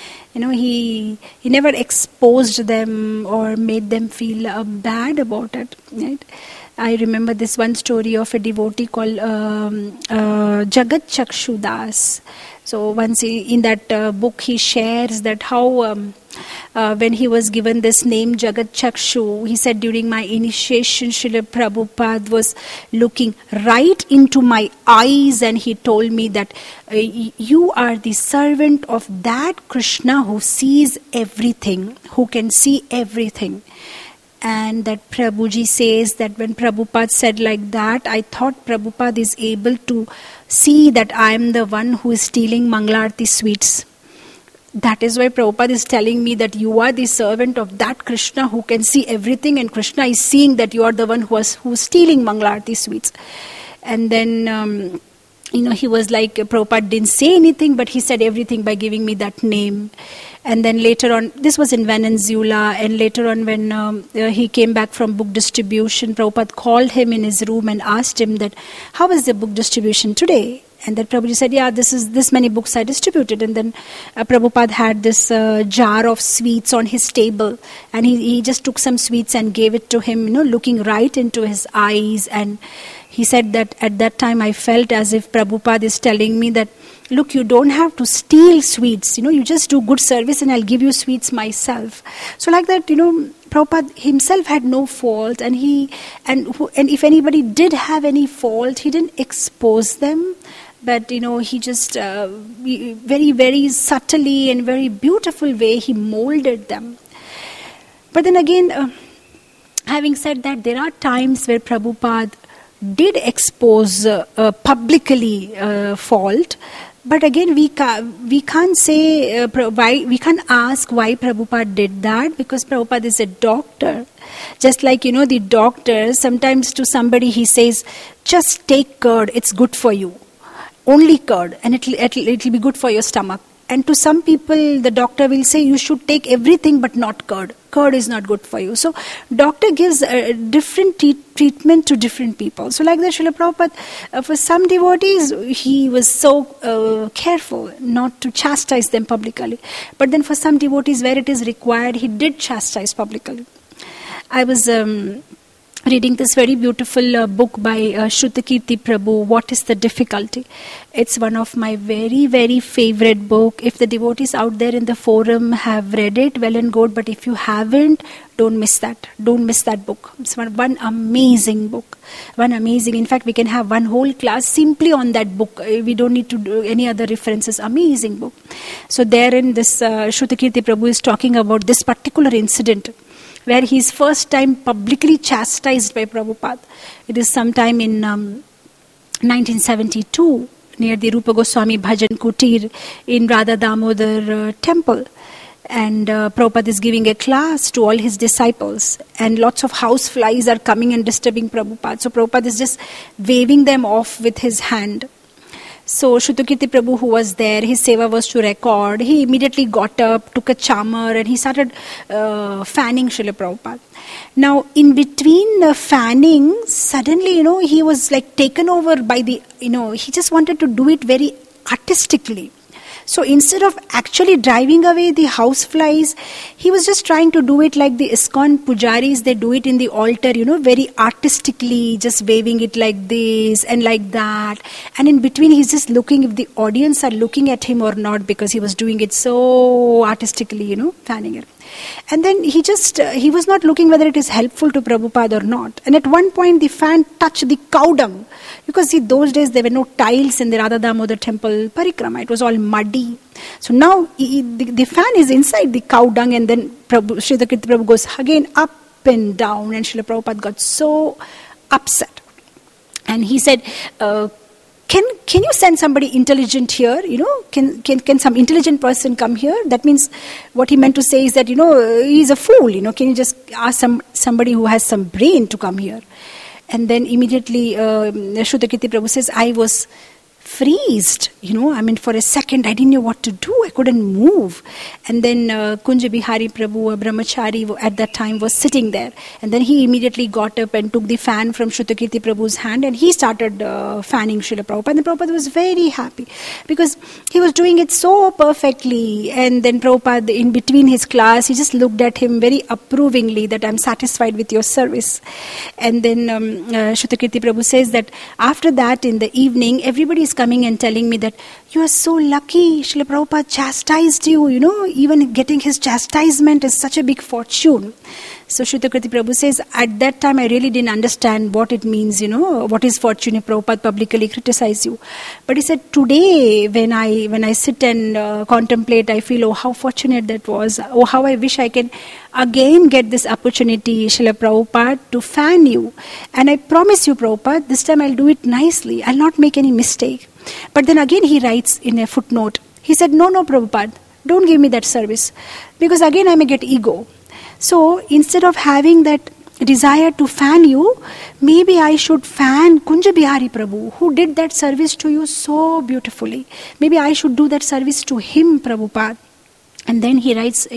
He never exposed them or made them feel bad about it, right? I remember this one story of a devotee called Jagat Chakshu Das. So once in that book he shares that how when he was given this name Jagat Chakshu, he said, during my initiation, Srila Prabhupada was looking right into my eyes, and he told me that you are the servant of that Krishna who sees everything, who can see everything. And that Prabhuji says that when Prabhupada said like that, I thought Prabhupada is able to see that I am the one who is stealing Mangalarti sweets. That is why Prabhupada is telling me that you are the servant of that Krishna who can see everything, and Krishna is seeing that you are the one who is stealing Mangalarti sweets. And then, he was like, Prabhupada didn't say anything, but he said everything by giving me that name. And then later on, this was in Venezuela, and later on when he came back from book distribution, Prabhupada called him in his room and asked him that, how is the book distribution today? And then Prabhuji said, yeah, this many books I distributed. And then Prabhupada had this jar of sweets on his table, and he just took some sweets and gave it to him, looking right into his eyes. And he said that at that time I felt as if Prabhupada is telling me that, look, you don't have to steal sweets, you just do good service and I'll give you sweets myself. So like that, Prabhupada himself had no fault, and if anybody did have any fault, he didn't expose them, but he just very, very subtly and very beautiful way he molded them. But then again, having said that, there are times where Prabhupada did expose publicly fault. But again, we can't say why. We can't ask why Prabhupada did that, because Prabhupada is a doctor. Just like the doctor, sometimes to somebody he says, just take curd, it's good for you. Only curd, and it'll be good for your stomach. And to some people, the doctor will say, you should take everything but not curd. Curd is not good for you. So doctor gives different treatment to different people. So like that, Srila Prabhupada, for some devotees, he was so careful not to chastise them publicly. But then for some devotees, where it is required, he did chastise publicly. I was reading this very beautiful book by Shrutakirti Prabhu, What is the Difficulty? It's one of my very, very favorite book. If the devotees out there in the forum have read it, well and good. But if you haven't, don't miss that. Don't miss that book. It's one amazing book. One amazing. In fact, we can have one whole class simply on that book. We don't need to do any other references. Amazing book. So therein, this Shrutakirti Prabhu is talking about this particular incident, where he is first time publicly chastised by Prabhupada. It is sometime in 1972 near the Rupa Goswami Bhajan Kutir in Radha Damodar temple. And Prabhupada is giving a class to all his disciples, and lots of house flies are coming and disturbing Prabhupada. So Prabhupada is just waving them off with his hand. So Shrutakirti Prabhu, who was there, his seva was to record. He immediately got up, took a charmer, and he started fanning Srila Prabhupada. Now, in between the fanning, suddenly, he was like taken over by the, he just wanted to do it very artistically. So instead of actually driving away the houseflies, he was just trying to do it like the ISKCON pujaris. They do it in the altar, very artistically, just waving it like this and like that. And in between, he's just looking if the audience are looking at him or not, because he was doing it so artistically, fanning it. And then he was not looking whether it is helpful to Prabhupada or not. And at one point, the fan touched the cow dung. Because see, those days there were no tiles in the Radha Damodar temple parikrama. It was all muddy. So now the fan is inside the cow dung, and then Shrutakirti Prabhu goes again up and down, and Srila Prabhupada got so upset. And he said, Can you send somebody intelligent here? Can some intelligent person come here? That means what he meant to say is that, he's a fool. Can you just ask somebody who has some brain to come here? And then immediately Shrutakirti Prabhu says, I was freezed, for a second I didn't know what to do. I couldn't move. And then Kunja Bihari Prabhu, a brahmachari at that time, was sitting there. And then he immediately got up and took the fan from Shrutakirti Prabhu's hand, and he started fanning Srila Prabhupada. And Prabhupada was very happy because he was doing it so perfectly. And then Prabhupada, in between his class, he just looked at him very approvingly that I'm satisfied with your service. And then Shrutakirti Prabhu says that after that, in the evening, everybody is coming and telling me that you are so lucky, Srila Prabhupada chastised you, even getting his chastisement is such a big fortune. So Shrutakirti Prabhu says, at that time I really didn't understand what it means, what is fortune if Prabhupada publicly criticize you. But he said, today when I sit and contemplate, I feel, oh, how fortunate that was. Oh, how I wish I can again get this opportunity, Srila Prabhupada, to fan you. And I promise you, Prabhupada, this time I'll do it nicely. I'll not make any mistake. But then again he writes in a footnote, he said, no, Prabhupada, don't give me that service. Because again I may get ego. So instead of having that desire to fan you, maybe I should fan Kunja Bihari Prabhu, who did that service to you so beautifully. Maybe I should do that service to him, Prabhupada. And then he writes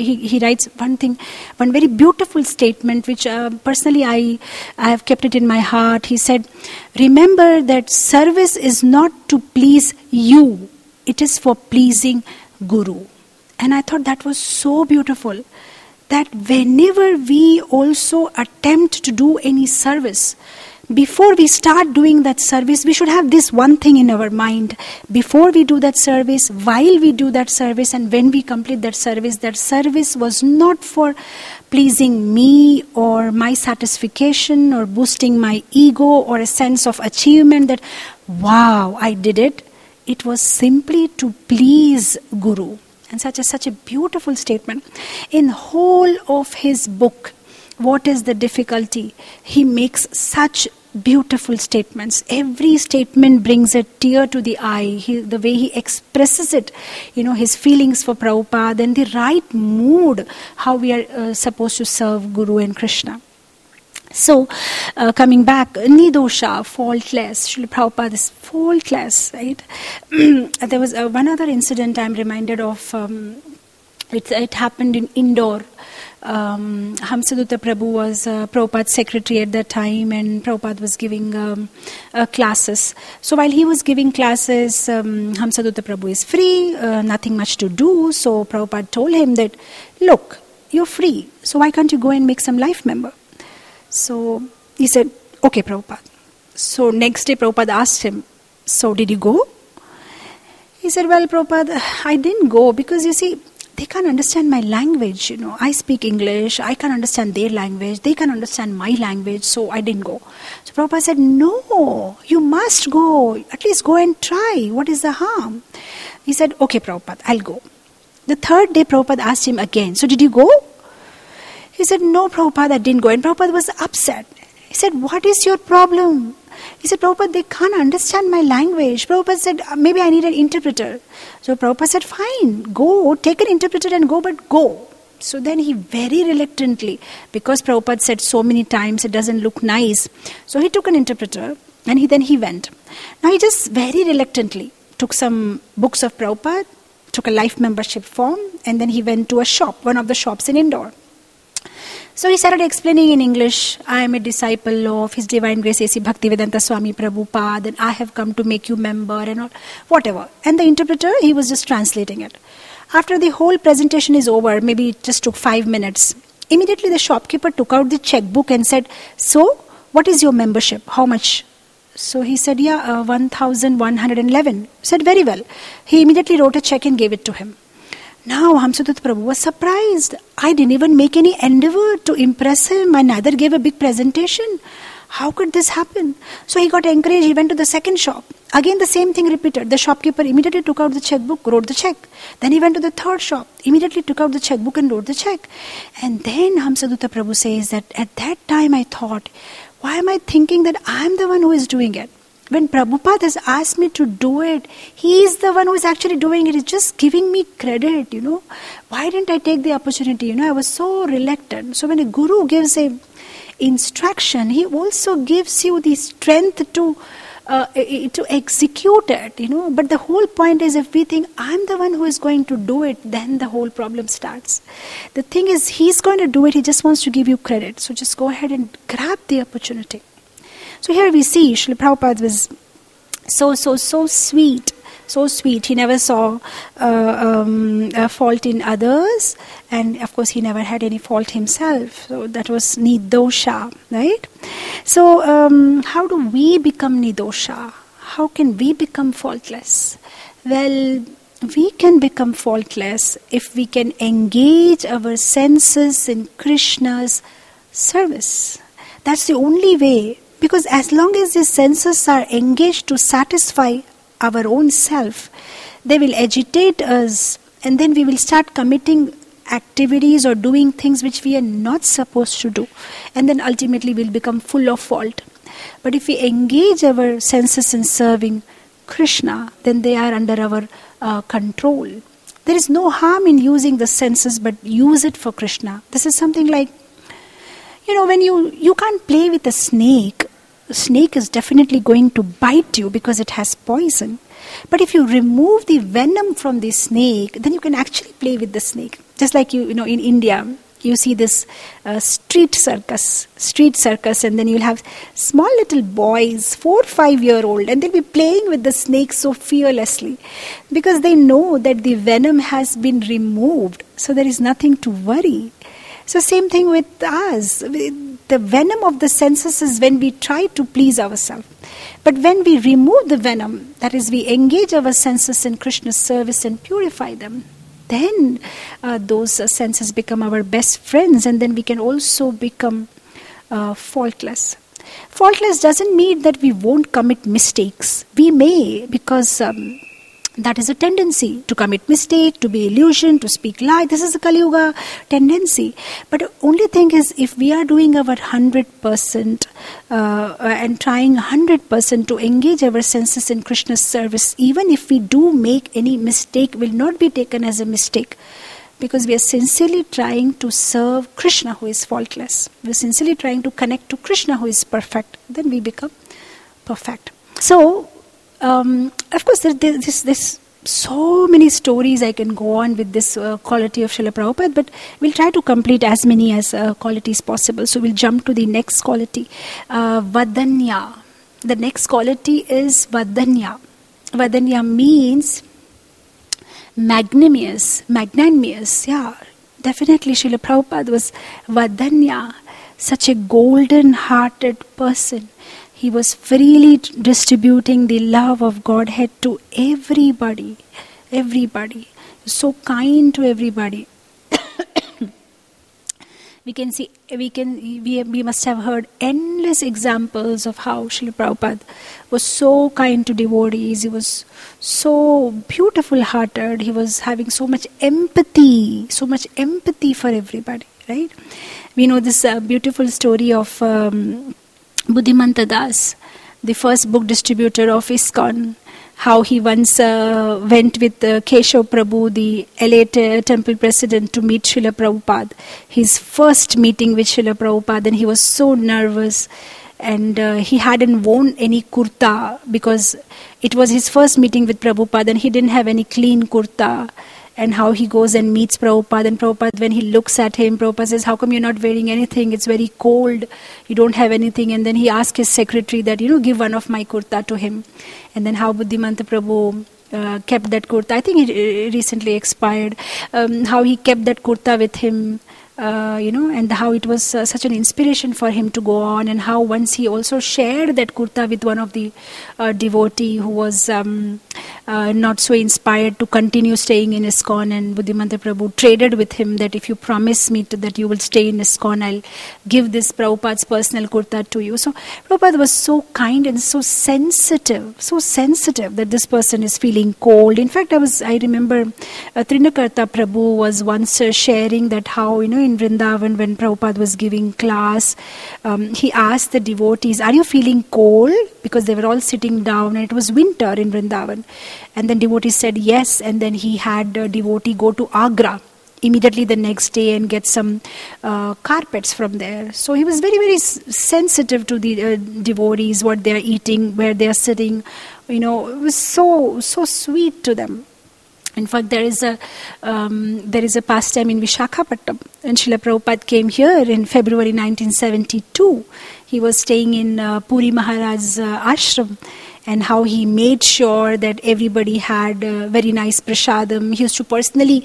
one very beautiful statement, which personally I have kept it in my heart. He said, remember that service is not to please you, it is for pleasing Guru. And I thought that was so beautiful, that whenever we also attempt to do any service, before we start doing that service, we should have this one thing in our mind. Before we do that service, while we do that service, and when we complete that service was not for pleasing me or my satisfaction or boosting my ego or a sense of achievement that, wow, I did it. It was simply to please Guru. And such a beautiful statement. In whole of his book, What is the Difficulty? He makes such beautiful statements. Every statement brings a tear to the eye. The way he expresses it, his feelings for Prabhupada and the right mood, how we are supposed to serve Guru and Krishna. So, coming back, Nidosha, faultless. Srila Prabhupada is faultless, right? There was one other incident I'm reminded of. It happened in Indore. Hamsadutta Prabhu was Prabhupada's secretary at that time, and Prabhupada was giving classes. So while he was giving classes, Hamsadutta Prabhu is free, nothing much to do. So Prabhupada told him that, look, you're free, so why can't you go and make some life member? So he said, okay, Prabhupada. So next day Prabhupada asked him, so did you go? He said, well, Prabhupada, I didn't go because you see, they can't understand my language, I speak English, I can't understand their language, they can't understand my language, so I didn't go. So Prabhupada said, no, you must go, at least go and try, what is the harm? He said, okay, Prabhupada, I'll go. The third day Prabhupada asked him again, so did you go? He said, no, Prabhupada, I didn't go. And Prabhupada was upset. He said, what is your problem? He said, Prabhupada, they can't understand my language. Prabhupada said, maybe I need an interpreter. So Prabhupada said, fine, go, take an interpreter and go, but go. So then he very reluctantly, because Prabhupada said so many times it doesn't look nice, so he took an interpreter and then he went. Now he just very reluctantly took some books of Prabhupada, took a life membership form, and then he went to a shop, one of the shops in Indore. So he started explaining in English, I am a disciple of His Divine Grace A.C. Bhaktivedanta Swami Prabhupada, and I have come to make you member and all, whatever. And the interpreter, he was just translating it. After the whole presentation is over, maybe it just took 5 minutes, immediately the shopkeeper took out the checkbook and said, so, what is your membership? How much? So he said, 1,111. Said, very well. He immediately wrote a check and gave it to him. Now Hamsadutta Prabhu was surprised. I didn't even make any endeavor to impress him. I neither gave a big presentation. How could this happen? So he got encouraged. He went to the second shop. Again the same thing repeated. The shopkeeper immediately took out the checkbook, wrote the check. Then he went to the third shop. Immediately took out the checkbook and wrote the check. And then Hamsadutta Prabhu says that at that time I thought, why am I thinking that I am the one who is doing it? When Prabhupada has asked me to do it, he is the one who is actually doing it. He's just giving me credit, Why didn't I take the opportunity? I was so reluctant. So when a guru gives a instruction, he also gives you the strength to execute it, But the whole point is, if we think I'm the one who is going to do it, then the whole problem starts. The thing is, he's going to do it. He just wants to give you credit. So just go ahead and grab the opportunity. So here we see Srila Prabhupada was so sweet. So sweet. He never saw a fault in others. And of course, he never had any fault himself. So that was Nidosha, right? So how do we become Nidosha? How can we become faultless? Well, we can become faultless if we can engage our senses in Krishna's service. That's the only way. Because as long as the senses are engaged to satisfy our own self, they will agitate us, and then we will start committing activities or doing things which we are not supposed to do. And then ultimately we'll become full of fault. But if we engage our senses in serving Krishna, then they are under our control. There is no harm in using the senses, but use it for Krishna. This is something like, when you can't play with a snake is definitely going to bite you because it has poison. But if you remove the venom from the snake, then you can actually play with the snake. Just like in India, you see this street circus, and then you'll have small little boys, 4 or 5 year old, and they'll be playing with the snake so fearlessly because they know that the venom has been removed, so there is nothing to worry. So same thing with us. The venom of the senses is when we try to please ourselves. But when we remove the venom, that is, we engage our senses in Krishna's service and purify them, then those senses become our best friends, and then we can also become faultless. Faultless doesn't mean that we won't commit mistakes. We may, because that is a tendency to commit mistake, to be illusion, to speak lie. This is a Kali Yuga tendency. But the only thing is, if we are doing our 100% and trying 100% to engage our senses in Krishna's service, even if we do make any mistake, will not be taken as a mistake. Because we are sincerely trying to serve Krishna who is faultless. We are sincerely trying to connect to Krishna who is perfect. Then we become perfect. So, of course, this so many stories I can go on with this quality of Srila Prabhupada, but we'll try to complete as many as qualities possible. So we'll jump to the next quality, Vadanya. The next quality is Vadanya. Vadanya means magnanimous. Yeah, definitely Srila Prabhupada was Vadanya, such a golden-hearted person. He was freely distributing the love of Godhead to everybody. So kind to everybody. We must have heard endless examples of how Srila Prabhupada was so kind to devotees. He was so beautiful-hearted. He was having so much empathy for everybody, right? We know this beautiful story of Buddhimanta Das, the first book distributor of ISKCON, how he once went with Keshav Prabhu, the LA temple president, to meet Srila Prabhupada. His first meeting with Srila Prabhupada, and he was so nervous, and he hadn't worn any kurta because it was his first meeting with Prabhupada and he didn't have any clean kurta. And how he goes and meets Prabhupada, and Prabhupada, when he looks at him, Prabhupada says, how come you're not wearing anything? It's very cold. You don't have anything. And then he asked his secretary that, give one of my kurta to him. And then how Buddhimanta Prabhu kept that kurta. I think it recently expired. How he kept that kurta with him. And how it was such an inspiration for him to go on, and how once he also shared that kurta with one of the devotee who was not so inspired to continue staying in ISKCON, and Buddhimanta Prabhu traded with him that if you promise me that you will stay in ISKCON, I'll give this Prabhupada's personal kurta to you. So Prabhupada was so kind and so sensitive that this person is feeling cold. In fact, I remember Trinakarta Prabhu was once sharing that how, in Vrindavan, when Prabhupada was giving class, he asked the devotees, are you feeling cold? Because they were all sitting down and it was winter in Vrindavan. And then devotees said yes, and then he had a devotee go to Agra immediately the next day and get some carpets from there. So he was very, very sensitive to the devotees, what they are eating, where they are sitting. It was so sweet to them. In fact, there is a pastime in Visakhapatnam, and Srila Prabhupada came here in February 1972. He was staying in Puri Maharaj's ashram, and how he made sure that everybody had very nice prasadam. He used to personally,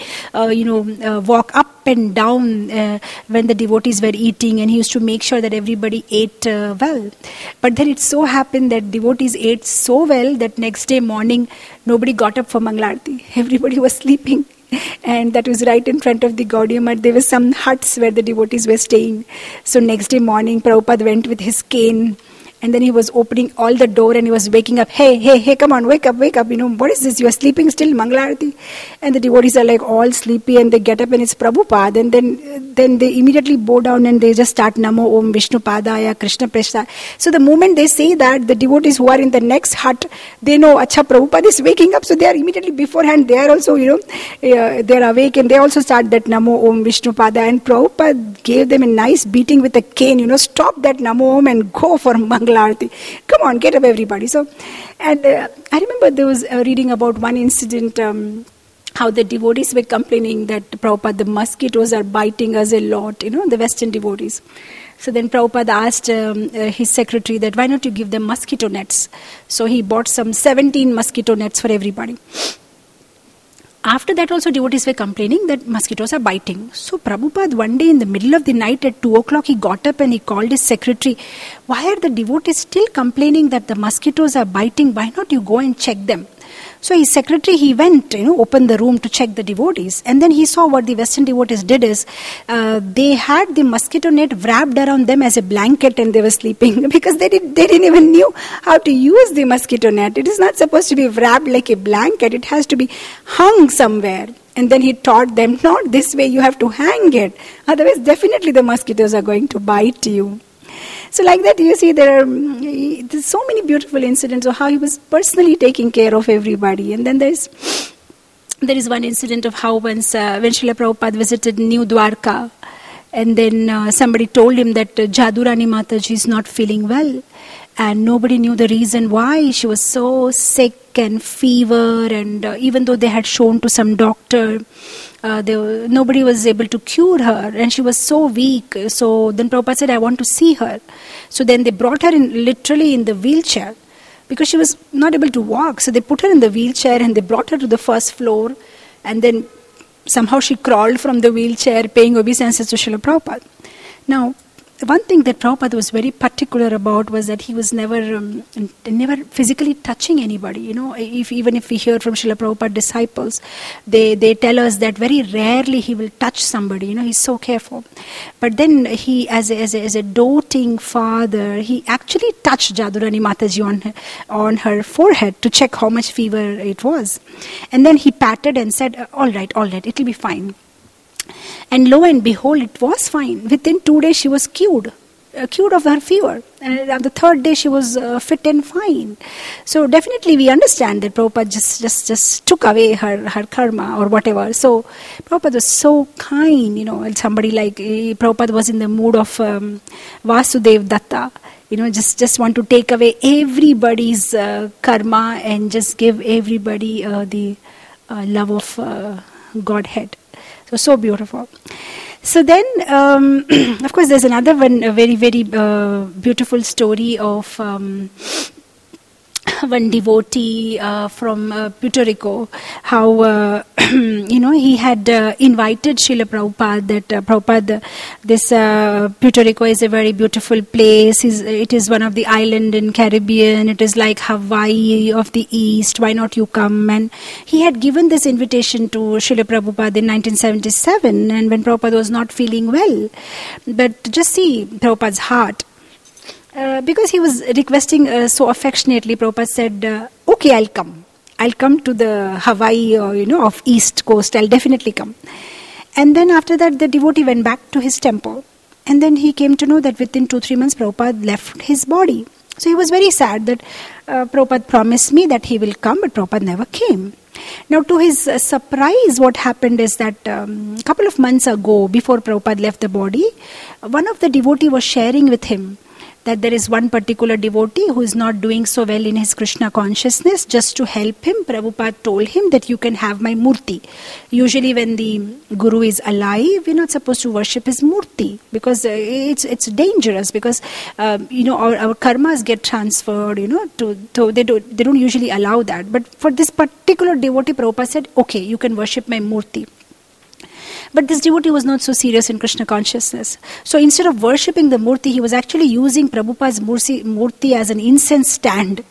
walk up and down when the devotees were eating, and he used to make sure that everybody ate well. But then it so happened that devotees ate so well that next day morning, nobody got up for Mangalarti. Everybody was sleeping. And that was right in front of the Gaudiya Math. There were some huts where the devotees were staying. So next day morning, Prabhupada went with his cane, and then he was opening all the door and he was waking up. Hey, come on, wake up. What is this? You are sleeping still, Mangalarti. And the devotees are like all sleepy, and they get up and it's Prabhupada. And then they immediately bow down and they just start Namo Om Vishnu Padaya Krishna Prasad. So the moment they say that, the devotees who are in the next hut, they know, Acha, Prabhupada is waking up. So they are immediately beforehand, they are also, they are awake, and they also start that Namo Om Vishnu Padaya. And Prabhupada gave them a nice beating with a cane, stop that Namo Om and go for Mangalarti. Come on, get up everybody. So, and I remember there was reading about one incident, how the devotees were complaining that Prabhupada, the mosquitoes are biting us a lot, the Western devotees. So then Prabhupada asked his secretary that why don't you give them mosquito nets? So he bought some 17 mosquito nets for everybody. After that also devotees were complaining that mosquitoes are biting. So Prabhupada one day in the middle of the night at 2 o'clock, he got up and he called his secretary. Why are the devotees still complaining that the mosquitoes are biting? Why not you go and check them? So his secretary, he went, opened the room to check the devotees. And then he saw what the Western devotees did is, they had the mosquito net wrapped around them as a blanket and they were sleeping because they didn't even knew how to use the mosquito net. It is not supposed to be wrapped like a blanket. It has to be hung somewhere. And then he taught them, not this way, you have to hang it. Otherwise, definitely the mosquitoes are going to bite you. So like that, you see, there's so many beautiful incidents of how he was personally taking care of everybody. And then there is one incident of how once when Srila Prabhupada visited New Dwarka, and then somebody told him that Jadurani Mataji is not feeling well. And nobody knew the reason why. She was so sick and fever, and even though they had shown to some doctor, nobody was able to cure her, and she was so weak. So then Prabhupada said, I want to see her. So then they brought her literally in the wheelchair, because she was not able to walk. So they put her in the wheelchair and they brought her to the first floor, and then somehow she crawled from the wheelchair, paying obeisance to Srila Prabhupada. Now, one thing that Prabhupada was very particular about was that he was never physically touching anybody. Even if we hear from Srila Prabhupada disciples, they tell us that very rarely he will touch somebody. He's so careful. But then he, as a doting father, he actually touched Jadurani Mataji on her forehead to check how much fever it was. And then he patted and said, all right, it'll be fine. And lo and behold, it was fine. Within 2 days, she was cured of her fever. And on the third day, she was fit and fine. So definitely we understand that Prabhupada just took away her karma or whatever. So Prabhupada was so kind, and somebody like Prabhupada was in the mood of Vasudev Datta. Just want to take away everybody's karma and just give everybody the love of Godhead. So beautiful. So then, of course, there's another one, a very, very beautiful story of one devotee from Puerto Rico, how he had invited Srila Prabhupada that Prabhupada, this Puerto Rico is a very beautiful place. It is one of the island in Caribbean. It is like Hawaii of the East. Why not you come? And he had given this invitation to Srila Prabhupada in 1977, and when Prabhupada was not feeling well. But just see Prabhupada's heart. Because he was requesting so affectionately, Prabhupada said, okay, I'll come. I'll come to the Hawaii, of East Coast. I'll definitely come. And then after that, the devotee went back to his temple. And then he came to know that within 2-3 months, Prabhupada left his body. So he was very sad that Prabhupada promised me that he will come, but Prabhupada never came. Now, to his surprise, what happened is that a couple of months ago, before Prabhupada left the body, one of the devotees was sharing with him that there is one particular devotee who is not doing so well in his Krishna consciousness. Just to help him, Prabhupada told him that you can have my murti. Usually when the guru is alive, we're not supposed to worship his murti, because it's dangerous, because our karmas get transferred, they don't usually allow that. But for this particular devotee, Prabhupada said, okay, you can worship my murti. But this devotee was not so serious in Krishna consciousness. So instead of worshipping the murti, he was actually using Prabhupada's murti as an incense stand.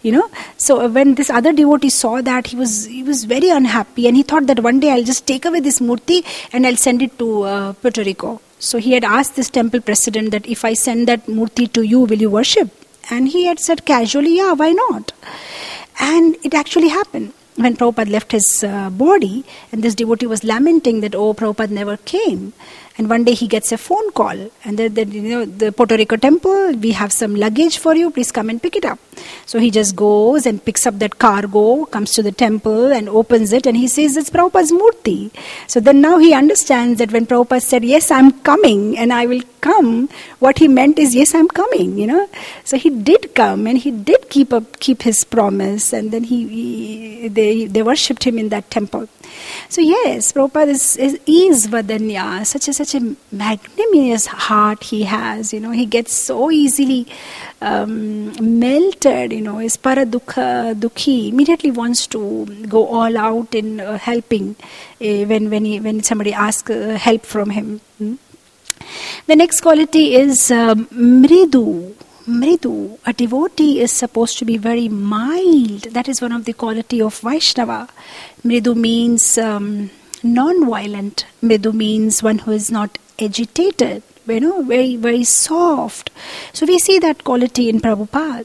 So when this other devotee saw that, he was very unhappy, and he thought that one day I'll just take away this murti and I'll send it to Puerto Rico. So he had asked this temple president that if I send that murti to you, will you worship? And he had said casually, yeah, why not? And it actually happened. When Prabhupada left his body, and this devotee was lamenting that, oh, Prabhupada never came. And one day he gets a phone call, and the Puerto Rico temple, we have some luggage for you, please come and pick it up. So he just goes and picks up that cargo, comes to the temple and opens it, and he says, it's Prabhupada's murti. So then now he understands that when Prabhupada said, yes, I'm coming and I will come, what he meant is, yes, I'm coming, So he did come, and he did keep his promise, and then they worshipped him in that temple. So yes, Prabhupada is Vadanya, such a magnanimous heart he has. He gets so easily melted. His paradukhi immediately wants to go all out in helping when somebody asks help from him. The next quality is mridu. Mridu, a devotee is supposed to be very mild. That is one of the quality of Vaishnava. Mridu means non-violent. Mridu means one who is not agitated, very, very soft. So we see that quality in Prabhupada.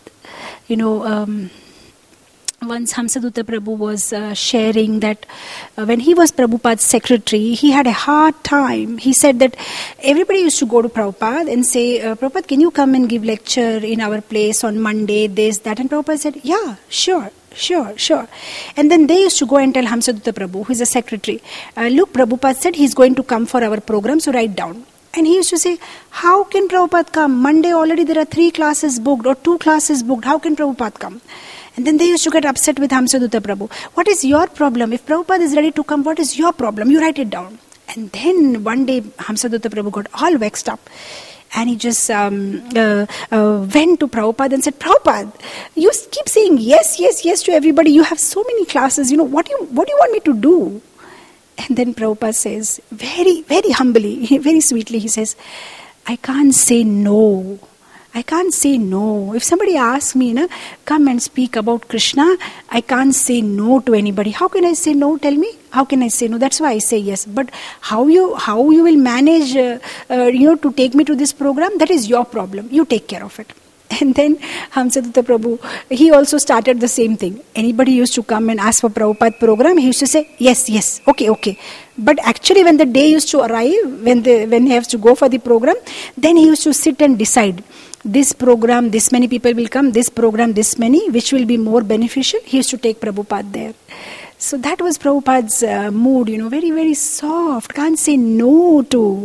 Once Hamsadutta Prabhu was sharing that when he was Prabhupada's secretary, he had a hard time. He said that everybody used to go to Prabhupada and say, Prabhupada, can you come and give lecture in our place on Monday, this, that? And Prabhupada said, yeah, sure. And then they used to go and tell Hamsadutta Prabhu, who is a secretary, look, Prabhupada said he's going to come for our program, so write down. And he used to say, how can Prabhupada come? Monday already there are 3 classes booked or 2 classes booked. How can Prabhupada come? And then they used to get upset with Hamsadutta Prabhu. What is your problem? If Prabhupada is ready to come, what is your problem? You write it down. And then one day Hamsadutta Prabhu got all vexed up. And he just went to Prabhupada and said, Prabhupada, you keep saying yes, yes, yes to everybody. You have so many classes. What do you want me to do? And then Prabhupada says, very, very humbly, very sweetly, he says, I can't say no. I can't say no. If somebody asks me, come and speak about Krishna, I can't say no to anybody. How can I say no? Tell me. How can I say no? That's why I say yes. But how you will manage, to take me to this program, that is your problem. You take care of it. And then Hamsadutta Prabhu, he also started the same thing. Anybody used to come and ask for Prabhupada program, he used to say, yes, yes, okay. But actually when the day used to arrive, when he has to go for the program, then he used to sit and decide. This program, this many people will come, this program, this many, which will be more beneficial. He used to take Prabhupada there. So that was Prabhupada's mood, very, very soft. Can't say no to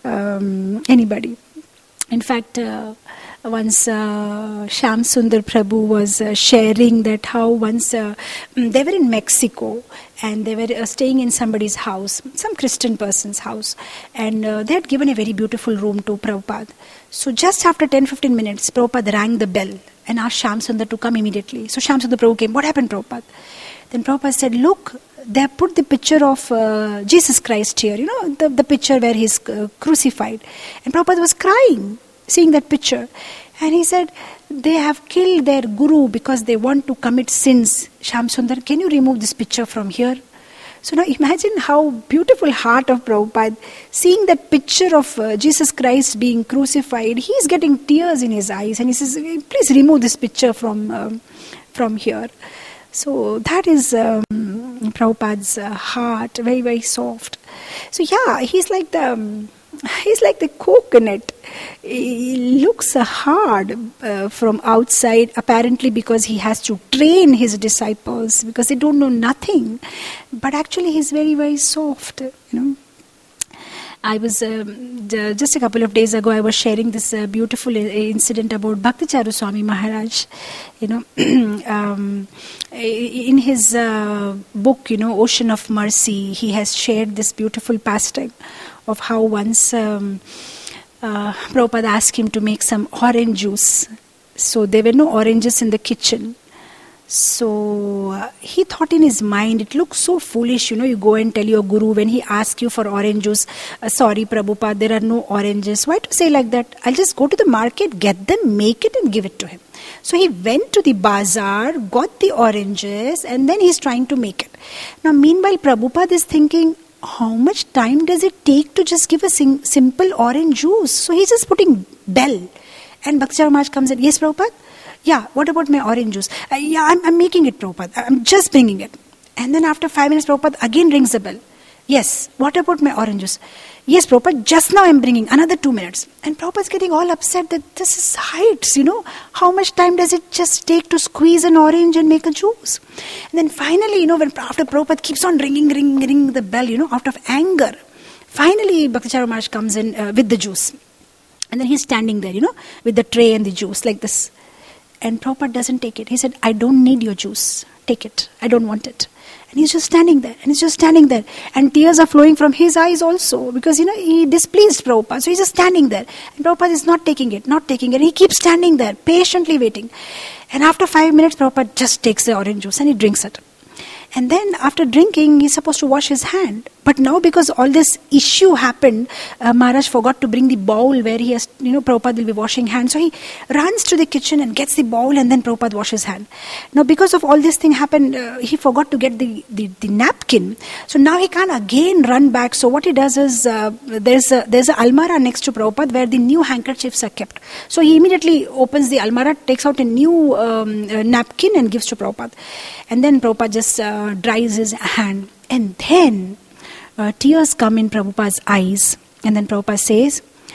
anybody. In fact, once Shyam Sundar Prabhu was sharing that how once they were in Mexico and they were staying in somebody's house, some Christian person's house, and they had given a very beautiful room to Prabhupada. So just after 10-15 minutes, Prabhupada rang the bell and asked Shyam Sundar to come immediately. So Shyam Sundar Prabhu came. What happened, Prabhupada? Then Prabhupada said, look, they have put the picture of Jesus Christ here, the picture where he's crucified. And Prabhupada was crying, seeing that picture. And he said, they have killed their guru because they want to commit sins. Shyam Sundar, can you remove this picture from here? So now imagine how beautiful heart of Prabhupada, seeing that picture of Jesus Christ being crucified, he is getting tears in his eyes. And he says, please remove this picture from here. So that is Prabhupada's heart, very, very soft. So yeah, he's like the coconut. He looks hard from outside, apparently because he has to train his disciples, because they don't know nothing. But actually he's very, very soft, I was, just a couple of days ago, I was sharing this beautiful incident about Bhakticharu Swami Maharaj. In his book, Ocean of Mercy, he has shared this beautiful pastime of how once Prabhupada asked him to make some orange juice. So there were no oranges in the kitchen. So he thought in his mind, it looks so foolish, you go and tell your guru when he asks you for orange juice, sorry Prabhupada, there are no oranges. Why to say like that? I'll just go to the market, get them, make it and give it to him. So he went to the bazaar, got the oranges, and then he's trying to make it. Now meanwhile Prabhupada is thinking, how much time does it take to just give a simple orange juice? So he's just putting bell. And Bhakticharu Maharaj comes in, yes Prabhupada? Yeah, what about my orange juice? Yeah, I'm making it, Prabhupada. I'm just bringing it. And then after 5 minutes, Prabhupada again rings the bell. Yes, what about my orange juice? Yes, Prabhupada, just now I'm bringing another 2 minutes. And Prabhupada's getting all upset that this is heights, How much time does it just take to squeeze an orange and make a juice? And then finally, when after Prabhupada keeps on ringing the bell, out of anger, finally Bhakticharu Maharaj comes in with the juice. And then he's standing there, with the tray and the juice like this. And Prabhupada doesn't take it. He said, I don't need your juice. Take it. I don't want it. And he's just standing there. And tears are flowing from his eyes also. Because, he displeased Prabhupada. So he's just standing there. And Prabhupada is not taking it. And he keeps standing there, patiently waiting. And after 5 minutes, Prabhupada just takes the orange juice and he drinks it. And then after drinking, he's supposed to wash his hand. But now because all this issue happened, Maharaj forgot to bring the bowl where he has, Prabhupada will be washing hands. So he runs to the kitchen and gets the bowl and then Prabhupada washes hand. Now because of all this thing happened, he forgot to get the napkin. So now he can't again run back. So what he does is, there's a almara next to Prabhupada where the new handkerchiefs are kept. So he immediately opens the almara, takes out a new napkin and gives to Prabhupada. And then Prabhupada just dries his hand. And then tears come in Prabhupada's eyes. And then Prabhupada says,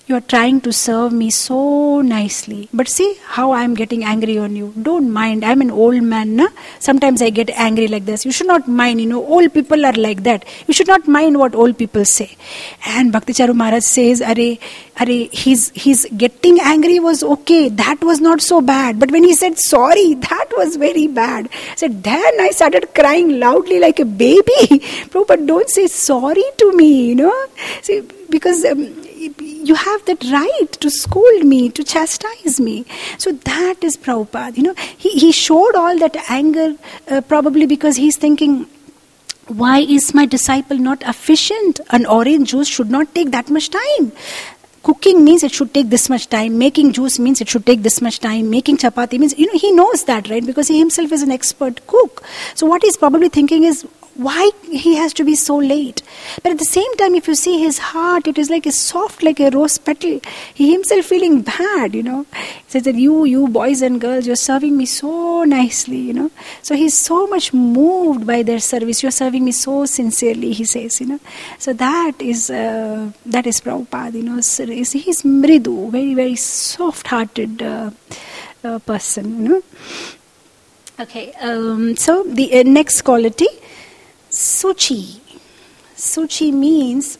You are trying to serve me so nicely. But see how I am getting angry on you. Don't mind. I am an old man. Na? Sometimes I get angry like this. You should not mind. Old people are like that. You should not mind what old people say. And Bhakti Charu Maharaj says, he's getting angry was okay. That was not so bad. But when he said sorry, that was very bad. I said, then I started crying loudly like a baby. Prabhupada, don't say sorry to me, See, because you have that right to scold me, to chastise me. So that is Prabhupada. He showed all that anger probably because he's thinking, why is my disciple not efficient? An orange juice should not take that much time. Cooking means it should take this much time. Making juice means it should take this much time. Making chapati means, he knows that, right? Because he himself is an expert cook. So what he's probably thinking is, why he has to be so late? But at the same time, if you see his heart, it is like it's soft like a rose petal. He himself feeling bad, He says that you boys and girls, you're serving me so nicely, So he's so much moved by their service. You're serving me so sincerely, he says, So that is Prabhupada, So he's mridu, very, very soft-hearted person, Okay, so the next quality, Suchi. Suchi means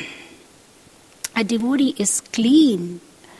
a devotee is clean.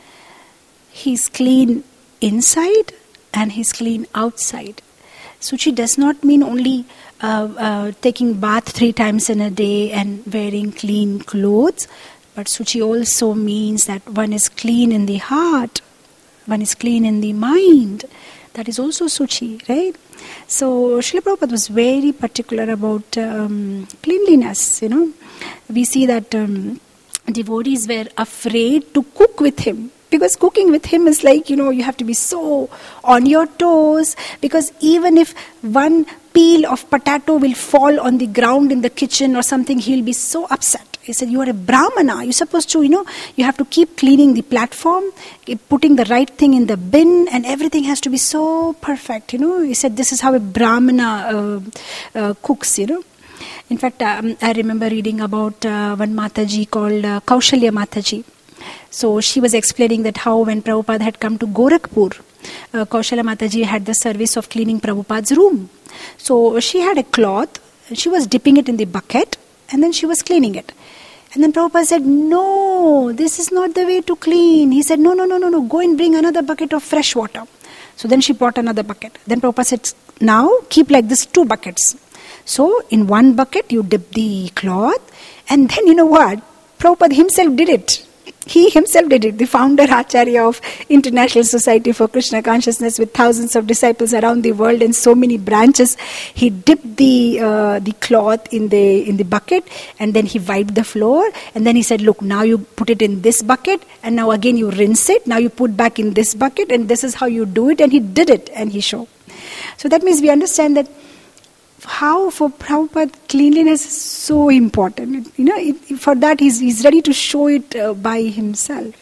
He's clean inside and he's clean outside. Suchi does not mean only taking bath 3 times in a day and wearing clean clothes, but Suchi also means that one is clean in the heart, one is clean in the mind. That is also Suchi, right? So Srila Prabhupada was very particular about cleanliness, We see that devotees were afraid to cook with him. Because cooking with him is like, you have to be so on your toes. Because even if one peel of potato will fall on the ground in the kitchen or something, he'll be so upset. He said, you are a Brahmana. You're supposed to, you have to keep cleaning the platform, keep putting the right thing in the bin, and everything has to be so perfect, He said, this is how a Brahmana cooks, In fact, I remember reading about one Mataji called Kaushalya Mataji. So she was explaining that how when Prabhupada had come to Gorakhpur, Kaushalya Mataji had the service of cleaning Prabhupada's room. So she had a cloth, she was dipping it in the bucket, and then she was cleaning it. And then Prabhupada said, no, this is not the way to clean. He said, no, go and bring another bucket of fresh water. So then she brought another bucket. Then Prabhupada said, now keep like this 2 buckets. So in one bucket you dip the cloth, and then you know what? Prabhupada himself did it. He himself did it, the founder Acharya of International Society for Krishna Consciousness with thousands of disciples around the world and so many branches. He dipped the cloth in the bucket, and then he wiped the floor, and then he said, look, now you put it in this bucket, and now again you rinse it, now you put back in this bucket, and this is how you do it, and he did it, and he showed. So that means we understand that how for Prabhupada cleanliness is so important. For that he's ready to show it by himself.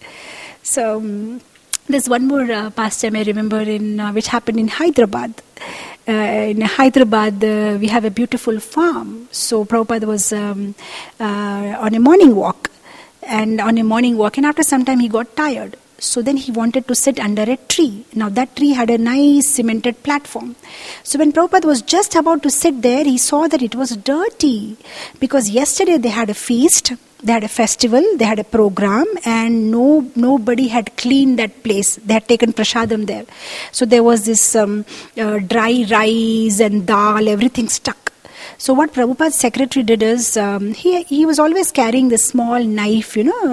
So there's one more pastime I remember which happened in Hyderabad. In Hyderabad, we have a beautiful farm. So Prabhupada was on a morning walk, and after some time he got tired. So then he wanted to sit under a tree. Now that tree had a nice cemented platform. So when Prabhupada was just about to sit there, he saw that it was dirty. Because yesterday they had a feast, they had a festival, they had a program, and nobody had cleaned that place. They had taken prasadam there. So there was this dry rice and dal, everything stuck. So what Prabhupada's secretary did is, he was always carrying this small knife,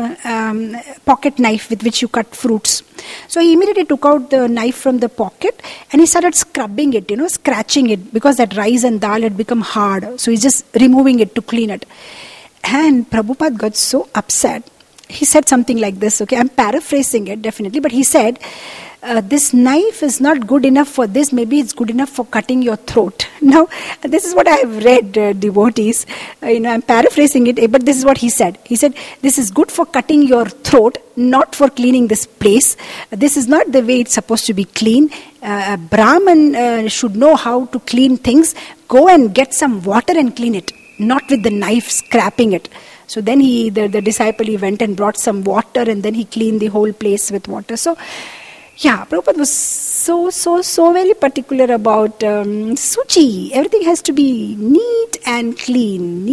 pocket knife with which you cut fruits. So he immediately took out the knife from the pocket and he started scrubbing it, scratching it, because that rice and dal had become hard. So he's just removing it to clean it. And Prabhupada got so upset. He said something like this, okay, I'm paraphrasing it definitely, but he said, this knife is not good enough for this, maybe it's good enough for cutting your throat. Now, this is what I have read, devotees. I'm paraphrasing it, but this is what he said. He said, this is good for cutting your throat, not for cleaning this place. This is not the way it's supposed to be clean. A Brahman should know how to clean things. Go and get some water and clean it. not with the knife scraping it. So then the disciple, he went and brought some water, and then he cleaned the whole place with water. So, yeah, Prabhupada was so very particular about suchi. Everything has to be neat and clean.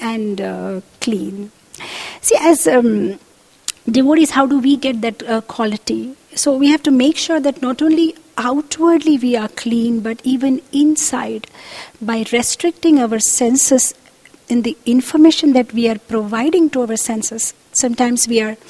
See, as devotees, how do we get that quality? So we have to make sure that not only outwardly we are clean, but even inside, by restricting our senses in the information that we are providing to our senses. Sometimes we are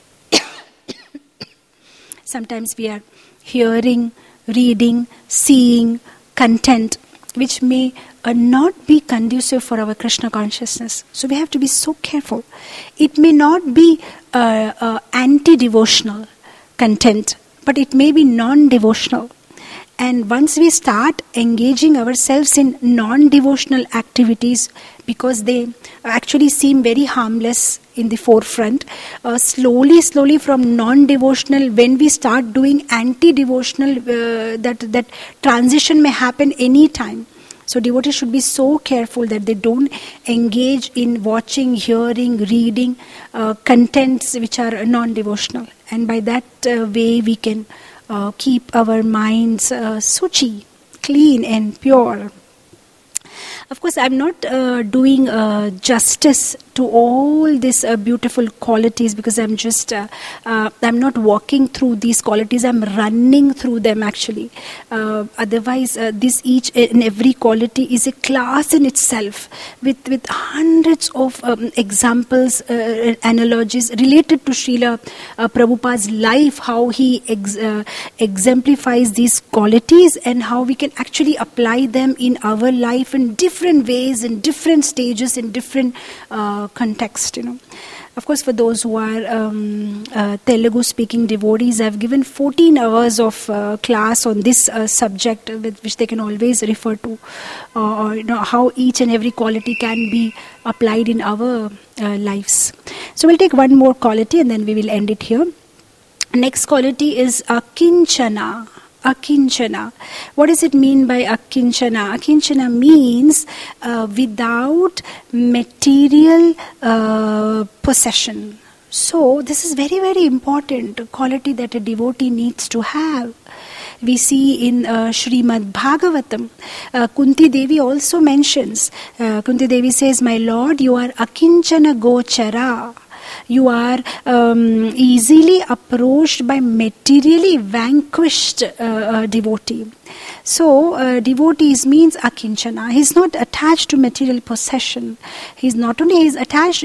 hearing, reading, seeing content which may not be conducive for our Krishna consciousness. So we have to be so careful. It may not be anti-devotional content, but it may be non-devotional. And once we start engaging ourselves in non-devotional activities, because they actually seem very harmless in the forefront, slowly from non-devotional, when we start doing anti-devotional, that transition may happen any time. So devotees should be so careful that they don't engage in watching, hearing, reading contents which are non-devotional. And by that way we can keep our minds suchi, clean and pure. Of course, I'm not doing justice to all these beautiful qualities, because I'm just, I'm not walking through these qualities, I'm running through them actually. Otherwise, this each and every quality is a class in itself, with hundreds of examples, analogies related to Srila Prabhupada's life, how he exemplifies these qualities and how we can actually apply them in our life in different ways, in different stages, in different context, Of course, for those who are Telugu-speaking devotees, I've given 14 hours of class on this subject, with which they can always refer to, or how each and every quality can be applied in our lives. So we'll take one more quality and then we will end it here. Next quality is akinchana. Akinchana. What does it mean by akinchana? Akinchana means without material possession. So this is very, very important quality that a devotee needs to have. We see in Srimad Bhagavatam, Kunti Devi also mentions, Kunti Devi says, "My Lord, you are akinchana gochara." You are easily approached by materially vanquished devotee. So, devotees means akinchana. He's not attached to material possession. He's not only attached,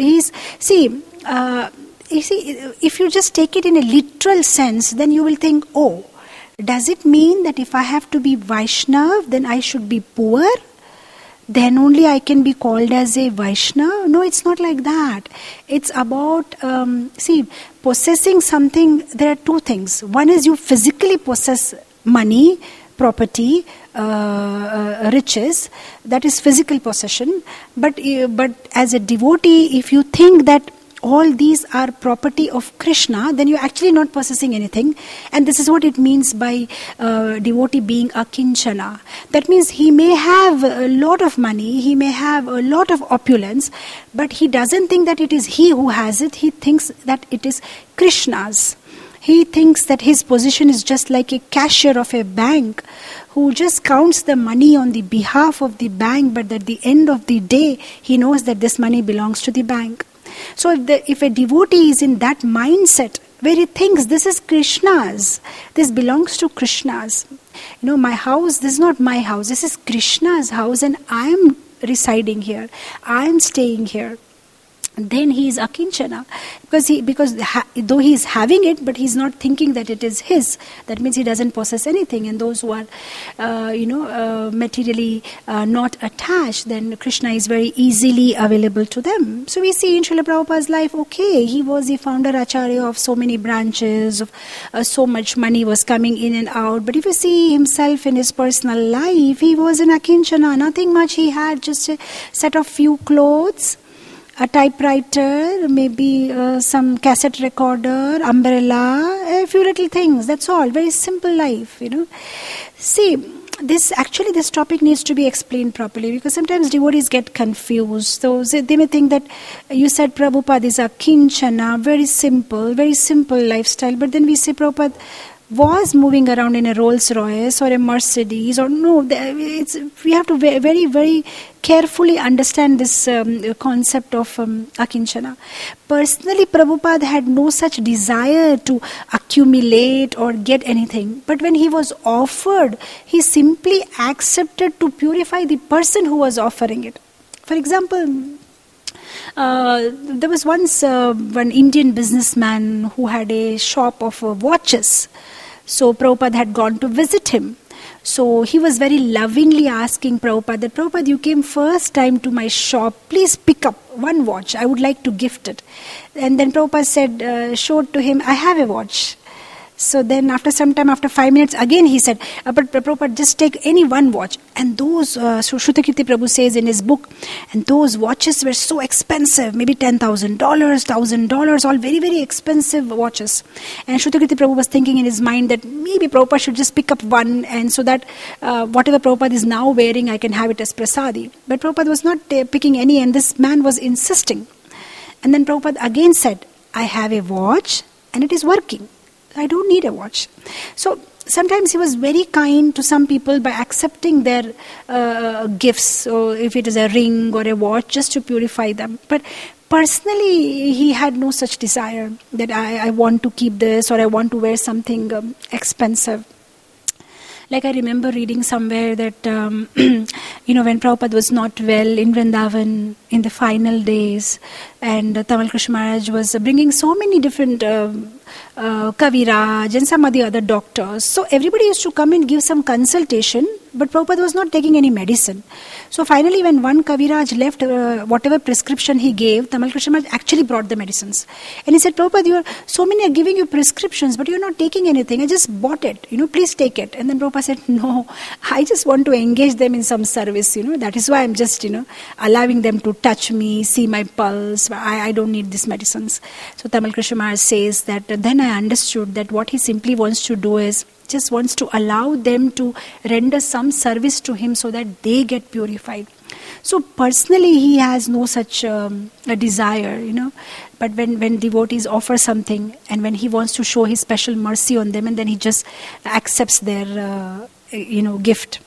if you just take it in a literal sense, then you will think, oh, does it mean that if I have to be Vaishnav, then I should be poor? Then only I can be called as a Vaishnava? No, it's not like that. It's about, possessing something. There are two things. One is you physically possess money, property, riches. That is physical possession. But as a devotee, if you think that all these are property of Krishna, then you're actually not possessing anything. And this is what it means by devotee being akinchana. That means he may have a lot of money, he may have a lot of opulence, but he doesn't think that it is he who has it. He thinks that it is Krishna's. He thinks that his position is just like a cashier of a bank who just counts the money on the behalf of the bank, but at the end of the day, he knows that this money belongs to the bank. So if a devotee is in that mindset where he thinks this is Krishna's, this belongs to Krishna's. My house, this is not my house, this is Krishna's house and I am residing here, I am staying here. Then he is akinchana, because though he is having it, but he is not thinking that it is his. That means he doesn't possess anything. And those who are, materially not attached, then Krishna is very easily available to them. So we see in Srila Prabhupada's life, okay, he was the founder acharya of so many branches, of so much money was coming in and out. But if you see himself in his personal life, he was an akinchana, nothing much he had, just a set of few clothes, a typewriter, maybe some cassette recorder, umbrella, a few little things. That's all. Very simple life, See, this topic needs to be explained properly, because sometimes devotees get confused. So they may think that you said Prabhupada is a kinchana, very simple lifestyle, but then we say Prabhupada was moving around in a Rolls Royce or a Mercedes, or no, we have to very, very carefully understand this concept of akinchana. Personally, Prabhupada had no such desire to accumulate or get anything, but when he was offered, he simply accepted to purify the person who was offering it. For example, there was once one Indian businessman who had a shop of watches. So Prabhupada had gone to visit him. So he was very lovingly asking Prabhupada that, Prabhupada, you came first time to my shop, please pick up one watch, I would like to gift it. And then Prabhupada said, showed to him, I have a watch. So then after some time, after 5 minutes, again he said, but Prabhupada, just take any one watch. And those, so Shrutakirti Prabhu says in his book, and those watches were so expensive, maybe $10,000, $1,000, all very, very expensive watches. And Shrutakirti Prabhu was thinking in his mind that maybe Prabhupada should just pick up one, and so that whatever Prabhupada is now wearing, I can have it as prasadi. But Prabhupada was not picking any, and this man was insisting. And then Prabhupada again said, I have a watch and it is working. I don't need a watch. So sometimes he was very kind to some people by accepting their gifts. So if it is a ring or a watch, just to purify them. But personally, he had no such desire that I want to keep this or I want to wear something expensive. Like I remember reading somewhere that, when Prabhupada was not well in Vrindavan in the final days, and Tamal Krishna Maharaj was bringing so many different Kaviraj and some of the other doctors. So everybody used to come and give some consultation, but Prabhupada was not taking any medicine. So finally, when one Kaviraj left, whatever prescription he gave, Tamal Krishna Maharaj actually brought the medicines. And he said, Prabhupada, so many are giving you prescriptions, but you're not taking anything. I just bought it. Please take it. And then Prabhupada said, no, I just want to engage them in some service. That is why I'm just, allowing them to touch me, see my pulse. I don't need these medicines. So Tamal Krishna Maharaj says that then I understood that what he simply wants to do is just wants to allow them to render some service to him so that they get purified. So personally he has no such a desire, but when devotees offer something and when he wants to show his special mercy on them, and then he just accepts their gift.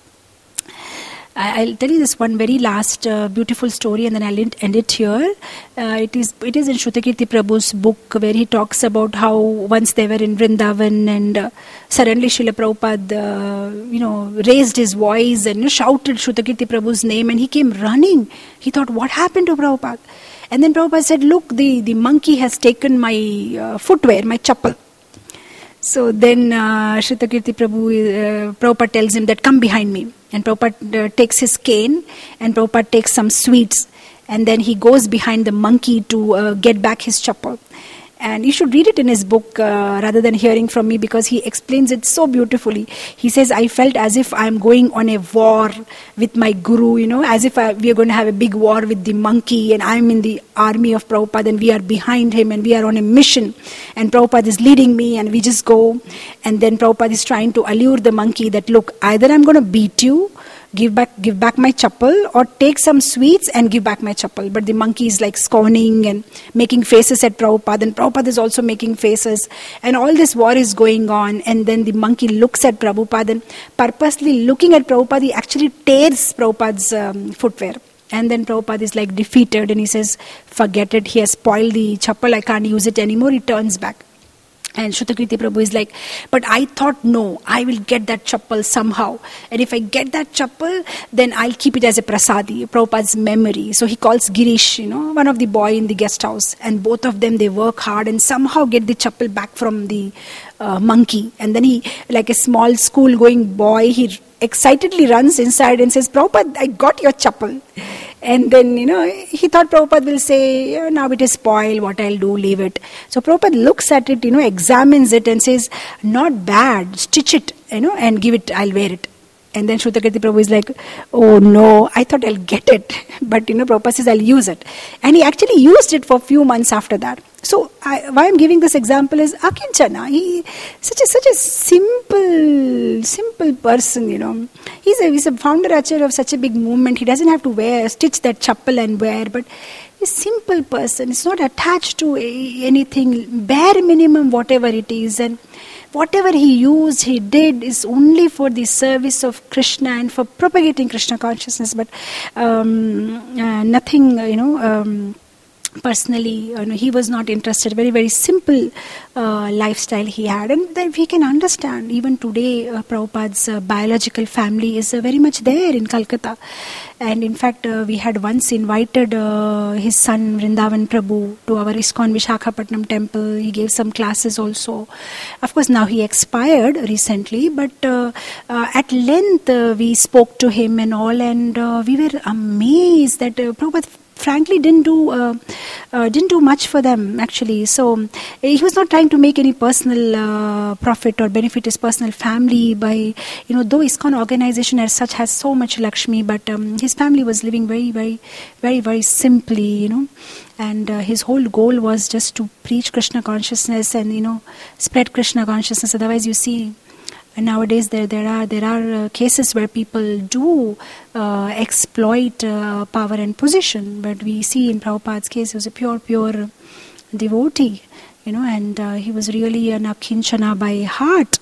I'll tell you this one very last beautiful story, and then I'll end it here. It is in Shrutakirti Prabhu's book, where he talks about how once they were in Vrindavan, and suddenly Srila Prabhupada, raised his voice and shouted Shrutakirti Prabhu's name, and he came running. He thought, what happened to Prabhupada? And then Prabhupada said, look, the monkey has taken my footwear, my chappal. So then Shrutakirti Prabhupada tells him that, come behind me. And Prabhupada takes his cane, and Prabhupada takes some sweets, and then he goes behind the monkey to get back his chappal. And you should read it in his book rather than hearing from me, because he explains it so beautifully. He says, I felt as if I'm going on a war with my guru, as if we are going to have a big war with the monkey, and I'm in the army of Prabhupada, and we are behind him, and we are on a mission, and Prabhupada is leading me, and we just go. And then Prabhupada is trying to allure the monkey that, look, either I'm going to beat you, give back my chappal, or take some sweets and give back my chappal. But the monkey is like scorning and making faces at Prabhupada, and Prabhupada is also making faces, and all this war is going on. And then the monkey looks at Prabhupada, and purposely looking at Prabhupada, he actually tears Prabhupada's footwear. And then Prabhupada is like defeated, and he says, forget it, he has spoiled the chappal, I can't use it anymore. He turns back. And Shrutakirti Prabhu is like, but I thought, no, I will get that chappal somehow. And if I get that chappal, then I'll keep it as a prasadi, Prabhupada's memory. So he calls Girish, one of the boy in the guest house. And both of them, they work hard and somehow get the chappal back from the monkey. And then he, like a small school-going boy, he excitedly runs inside and says, Prabhupada, I got your chappal. And then, he thought Prabhupada will say, now it is spoiled, what I'll do, leave it. So Prabhupada looks at it, examines it and says, not bad, stitch it, and give it, I'll wear it. And then Shrutakirti Prabhu is like, oh no, I thought I'll get it. But Prabhupada says, I'll use it. And he actually used it for a few months after that. So why I'm giving this example is Akinchana. He such a simple person, He's a founder acharya of such a big movement. He doesn't have to stitch that chappal and wear, but a simple person. It's not attached to anything, bare minimum, whatever it is. And whatever he did is only for the service of Krishna and for propagating Krishna consciousness, but nothing, personally, he was not interested. Very, very simple lifestyle he had. And then we can understand, even today, Prabhupada's biological family is very much there in Calcutta. And in fact, we had once invited his son Vrindavan Prabhu to our ISKCON Vishakhapatnam temple. He gave some classes also. Of course, now he expired recently, but at length we spoke to him and all, and we were amazed that Prabhupada frankly didn't do much for them, actually. So he was not trying to make any personal profit or benefit his personal family by, though ISKCON organization as such has so much Lakshmi, but his family was living very, very, very, very simply, and his whole goal was just to preach Krishna consciousness and, spread Krishna consciousness. Otherwise, you see, and nowadays there are cases where people do exploit power and position, but we see in Prabhupada's case he was a pure devotee, and he was really an Akinchana by heart.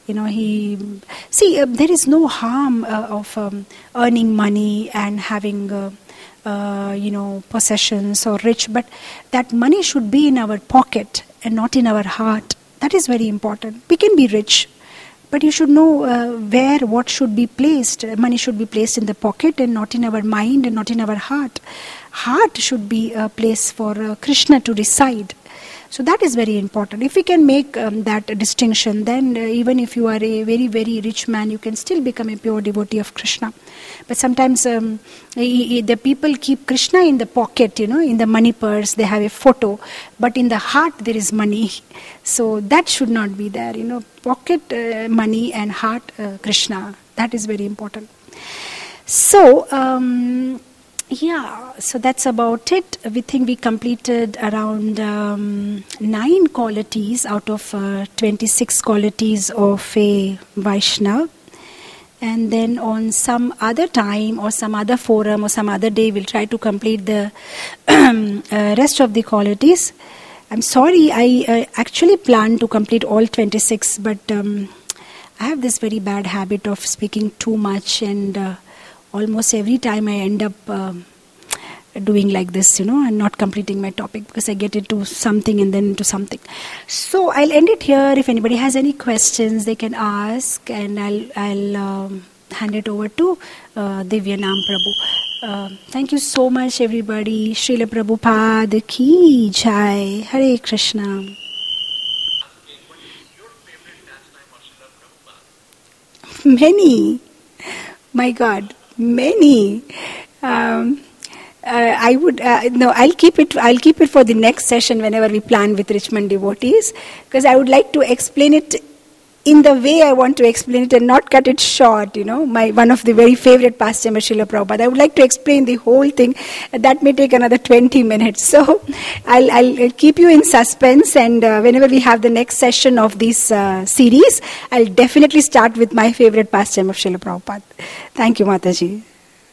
There is no harm of earning money and having possessions or rich, but that money should be in our pocket and not in our heart. That is very important. We can be rich, but you should know where what should be placed. Money should be placed in the pocket and not in our mind and not in our heart. Heart should be a place for Krishna to reside. So that is very important. If we can make that distinction, then even if you are a very, very rich man, you can still become a pure devotee of Krishna. But sometimes the people keep Krishna in the pocket, in the money purse, they have a photo, but in the heart there is money. So that should not be there, pocket money and heart Krishna. That is very important. So, so that's about it. We think we completed around 9 qualities out of 26 qualities of a Vaishnava. And then on some other time or some other forum or some other day, we'll try to complete the rest of the qualities. I'm sorry, I actually planned to complete all 26, but I have this very bad habit of speaking too much, and almost every time I end up doing like this, and not completing my topic because I get into something and then into something. So I'll end it here. If anybody has any questions, they can ask, and I'll hand it over to Divyanam Prabhu. Thank you so much, everybody. Srila Prabhupada ki jai. Hare Krishna. Many. My God, many. I would I'll keep it for the next session whenever we plan with Richmond devotees, because I would like to explain it in the way I want to explain it and not cut it short. One of the very favorite pastime of Srila Prabhupada. I would like to explain the whole thing. That may take another 20 minutes. So I'll keep you in suspense, and whenever we have the next session of this series, I'll definitely start with my favorite pastime of Srila Prabhupada. Thank you, Mataji.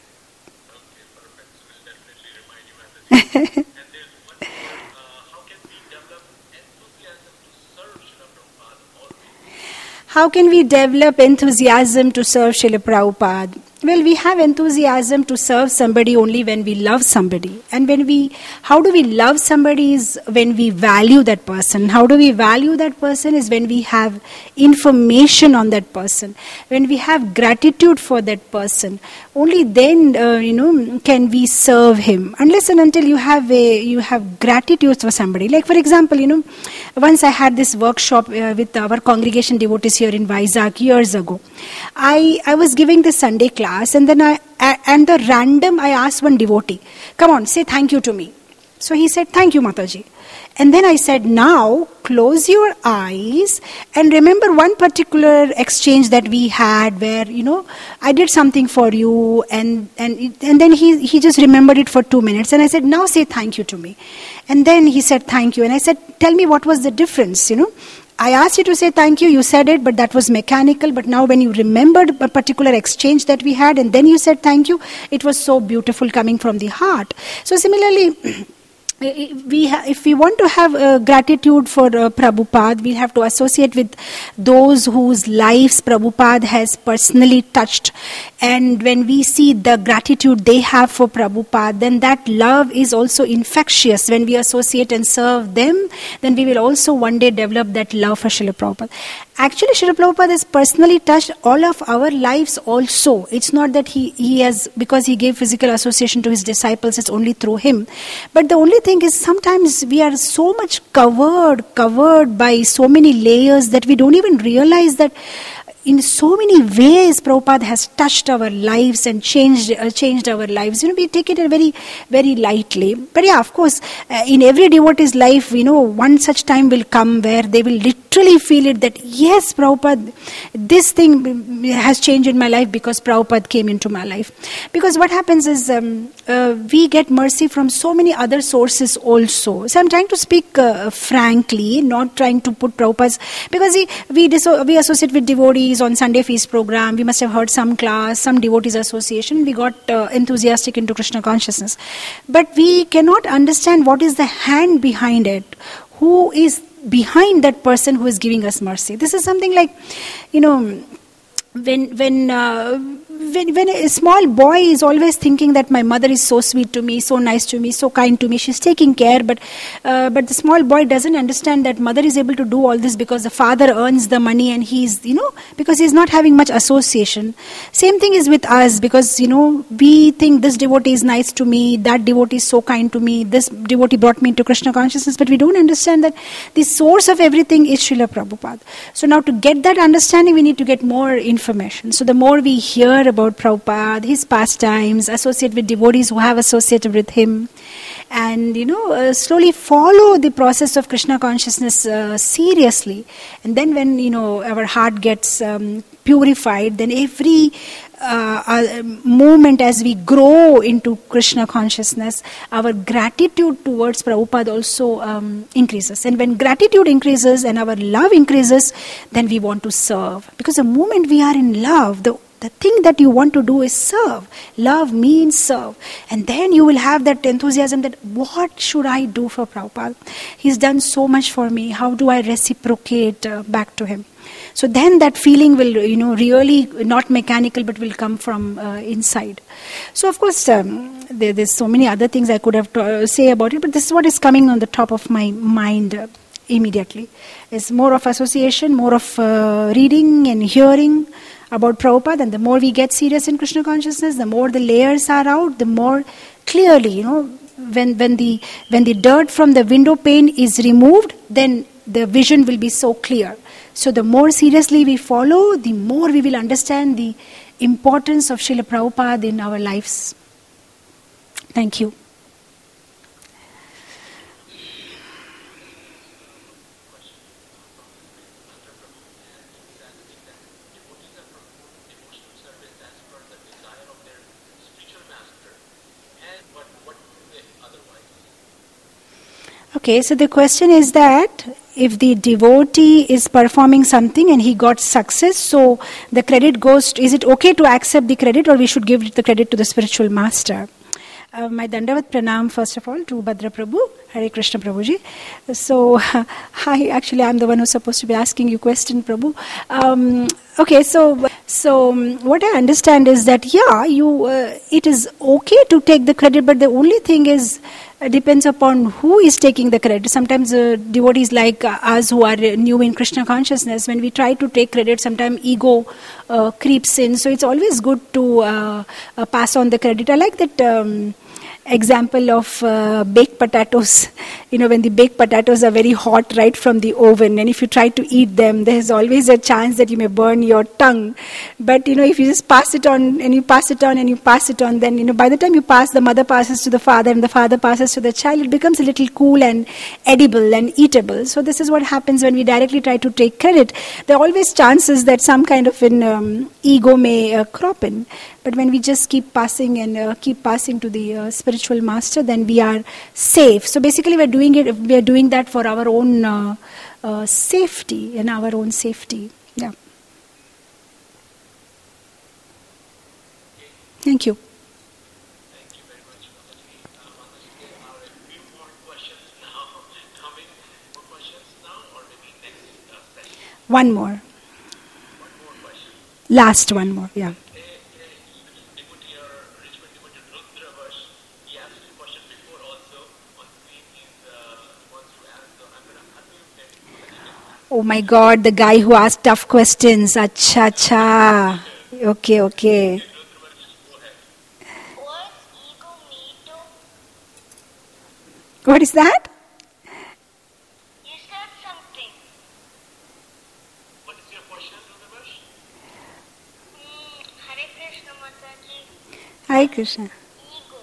How can we develop enthusiasm to serve Srila Prabhupada? Well, we have enthusiasm to serve somebody only when we love somebody. And how do we love somebody is when we value that person. How do we value that person is when we have information on that person. When we have gratitude for that person. Only then, can we serve him. Unless and until you have gratitude for somebody. Like, for example, once I had this workshop with our congregation devotees here in Vizag years ago. I was giving the Sunday class, and then I asked one devotee, come on, say thank you to me. So he said, thank you, Mataji. And then I said, now close your eyes and remember one particular exchange that we had where, I did something for you and then he just remembered it for 2 minutes. And I said, now say thank you to me. And then he said, thank you. And I said, tell me what was the difference, I asked you to say thank you said it, but that was mechanical. But now when you remembered a particular exchange that we had and then you said thank you, it was so beautiful coming from the heart. So similarly, if we want to have gratitude for Prabhupada, we'll have to associate with those whose lives Prabhupada has personally touched. And when we see the gratitude they have for Prabhupada, then that love is also infectious. When we associate and serve them, then we will also one day develop that love for Srila Prabhupada. Actually, Srila Prabhupada has personally touched all of our lives also. It's not that he has, because he gave physical association to his disciples, it's only through him. But the only thing is sometimes we are so much covered by so many layers that we don't even realize that in so many ways Prabhupada has touched our lives and changed our lives. We take it very, very lightly. But yeah, of course, in every devotee's life, one such time will come where they will literally feel it that, yes, Prabhupada, this thing has changed in my life because Prabhupada came into my life. Because what happens is we get mercy from so many other sources also. So I'm trying to speak frankly, not trying to put Prabhupada's, because we associate with devotees on Sunday Feast program. We must have heard some class, some devotees association. We got enthusiastic into Krishna consciousness. But we cannot understand what is the hand behind it. Who is behind that person who is giving us mercy? This is something like, when a small boy is always thinking that my mother is so sweet to me, so nice to me, so kind to me, she's taking care, but the small boy doesn't understand that mother is able to do all this because the father earns the money and he's, because he's not having much association. Same thing is with us, because, we think this devotee is nice to me, that devotee is so kind to me, this devotee brought me into Krishna consciousness, but we don't understand that the source of everything is Srila Prabhupada. So now to get that understanding, we need to get more information. So the more we hear about Prabhupada, his pastimes, associate with devotees who have associated with him, and slowly follow the process of Krishna consciousness seriously. And then when our heart gets purified, then every moment as we grow into Krishna consciousness, our gratitude towards Prabhupada also increases. And when gratitude increases and our love increases, then we want to serve. Because the moment we are in love, the thing that you want to do is serve. Love means serve. And then you will have that enthusiasm that, what should I do for Prabhupada? He's done so much for me. How do I reciprocate back to him? So then that feeling will, really not mechanical, but will come from inside. So of course, there's so many other things I could have to say about it, but this is what is coming on the top of my mind immediately. It's more of association, more of reading and hearing about Prabhupada, and the more we get serious in Krishna consciousness, the more the layers are out, the more clearly, when the dirt from the window pane is removed, then the vision will be so clear. So the more seriously we follow, the more we will understand the importance of Srila Prabhupada in our lives. Thank you. Okay, so the question is that if the devotee is performing something and he got success, so the credit goes is it okay to accept the credit, or we should give the credit to the spiritual master? My Dandavat Pranam first of all to Bhadra Prabhu, Hare Krishna Prabhuji. So, I'm the one who's supposed to be asking you question, Prabhu. Okay, so what I understand is that, it is okay to take the credit, but the only thing is, depends upon who is taking the credit. Sometimes devotees like us who are new in Krishna consciousness, when we try to take credit, sometimes ego creeps in. So it's always good to pass on the credit. I like that example of baked potatoes. when the baked potatoes are very hot right from the oven, and if you try to eat them, there's always a chance that you may burn your tongue. But, if you just pass it on, and you pass it on, and you pass it on, then, by the time you pass, the mother passes to the father, and the father passes to the child, it becomes a little cool and edible and eatable. So this is what happens when we directly try to take credit. There are always chances that some kind of an ego may crop in. But when we just keep passing and keep passing to the spiritual master, then we are safe. So basically we are doing that for our own safety, and our own safety. Yeah. Thank you. Thank you very much, Mataji. Mataji, there are a few more questions now coming. More questions now, or maybe next session? One more. One more question. Last one more, yeah. Devotee or Richmond devotee Rudra Vash, he asked a question before also. On screen he wants to ask, so I'm going to unmute him so that he can ask. Oh my God, the guy who asked tough questions. Acha, acha. Okay. Rudra Vash, go ahead. What's ego me to? What is that? You said something. What is your question, Rudra Vash? Hare Krishna Mataji. Hi Krishna. Ego.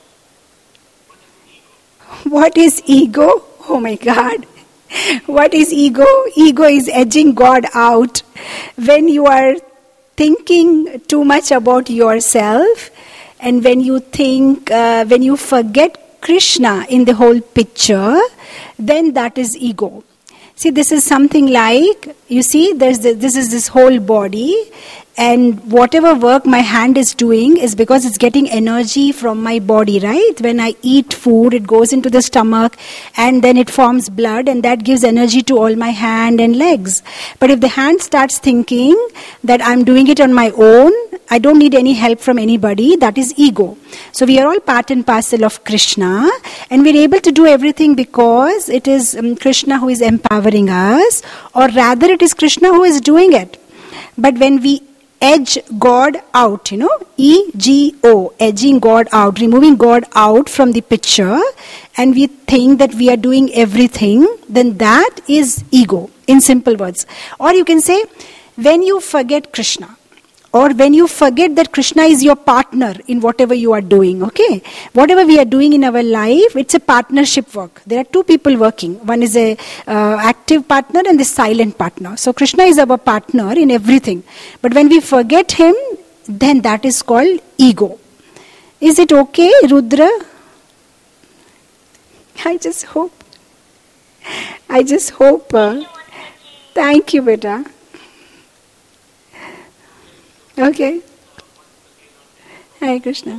What is ego? Oh my God. What is ego? Ego is edging God out. When you are thinking too much about yourself, and when you forget Krishna in the whole picture, then that is ego. See, this is something like, you see, this is this whole body, and whatever work my hand is doing is because it's getting energy from my body, right? When I eat food, it goes into the stomach, and then it forms blood, and that gives energy to all my hand and legs. But if the hand starts thinking that I'm doing it on my own, I don't need any help from anybody, that is ego. So we are all part and parcel of Krishna, and we're able to do everything because it is Krishna who is empowering us, or rather it is Krishna who is doing it. But when we edge God out, E-G-O, edging God out, removing God out from the picture, and we think that we are doing everything, then that is ego, in simple words. Or you can say, when you forget Krishna, or when you forget that Krishna is your partner in whatever you are doing, okay? Whatever we are doing in our life, it's a partnership work. There are two people working. One is a active partner and the silent partner. So Krishna is our partner in everything. But when we forget him, then that is called ego. Is it okay, Rudra? I just hope. Thank you, beta. Okay. Hare Krishna.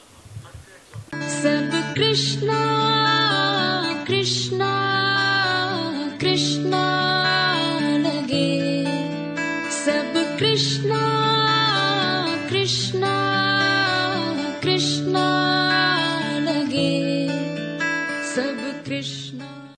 सब कृष्णा कृष्णा कृष्णा लगे सब कृष्णा कृष्णा कृष्णा लगे सब कृष्णा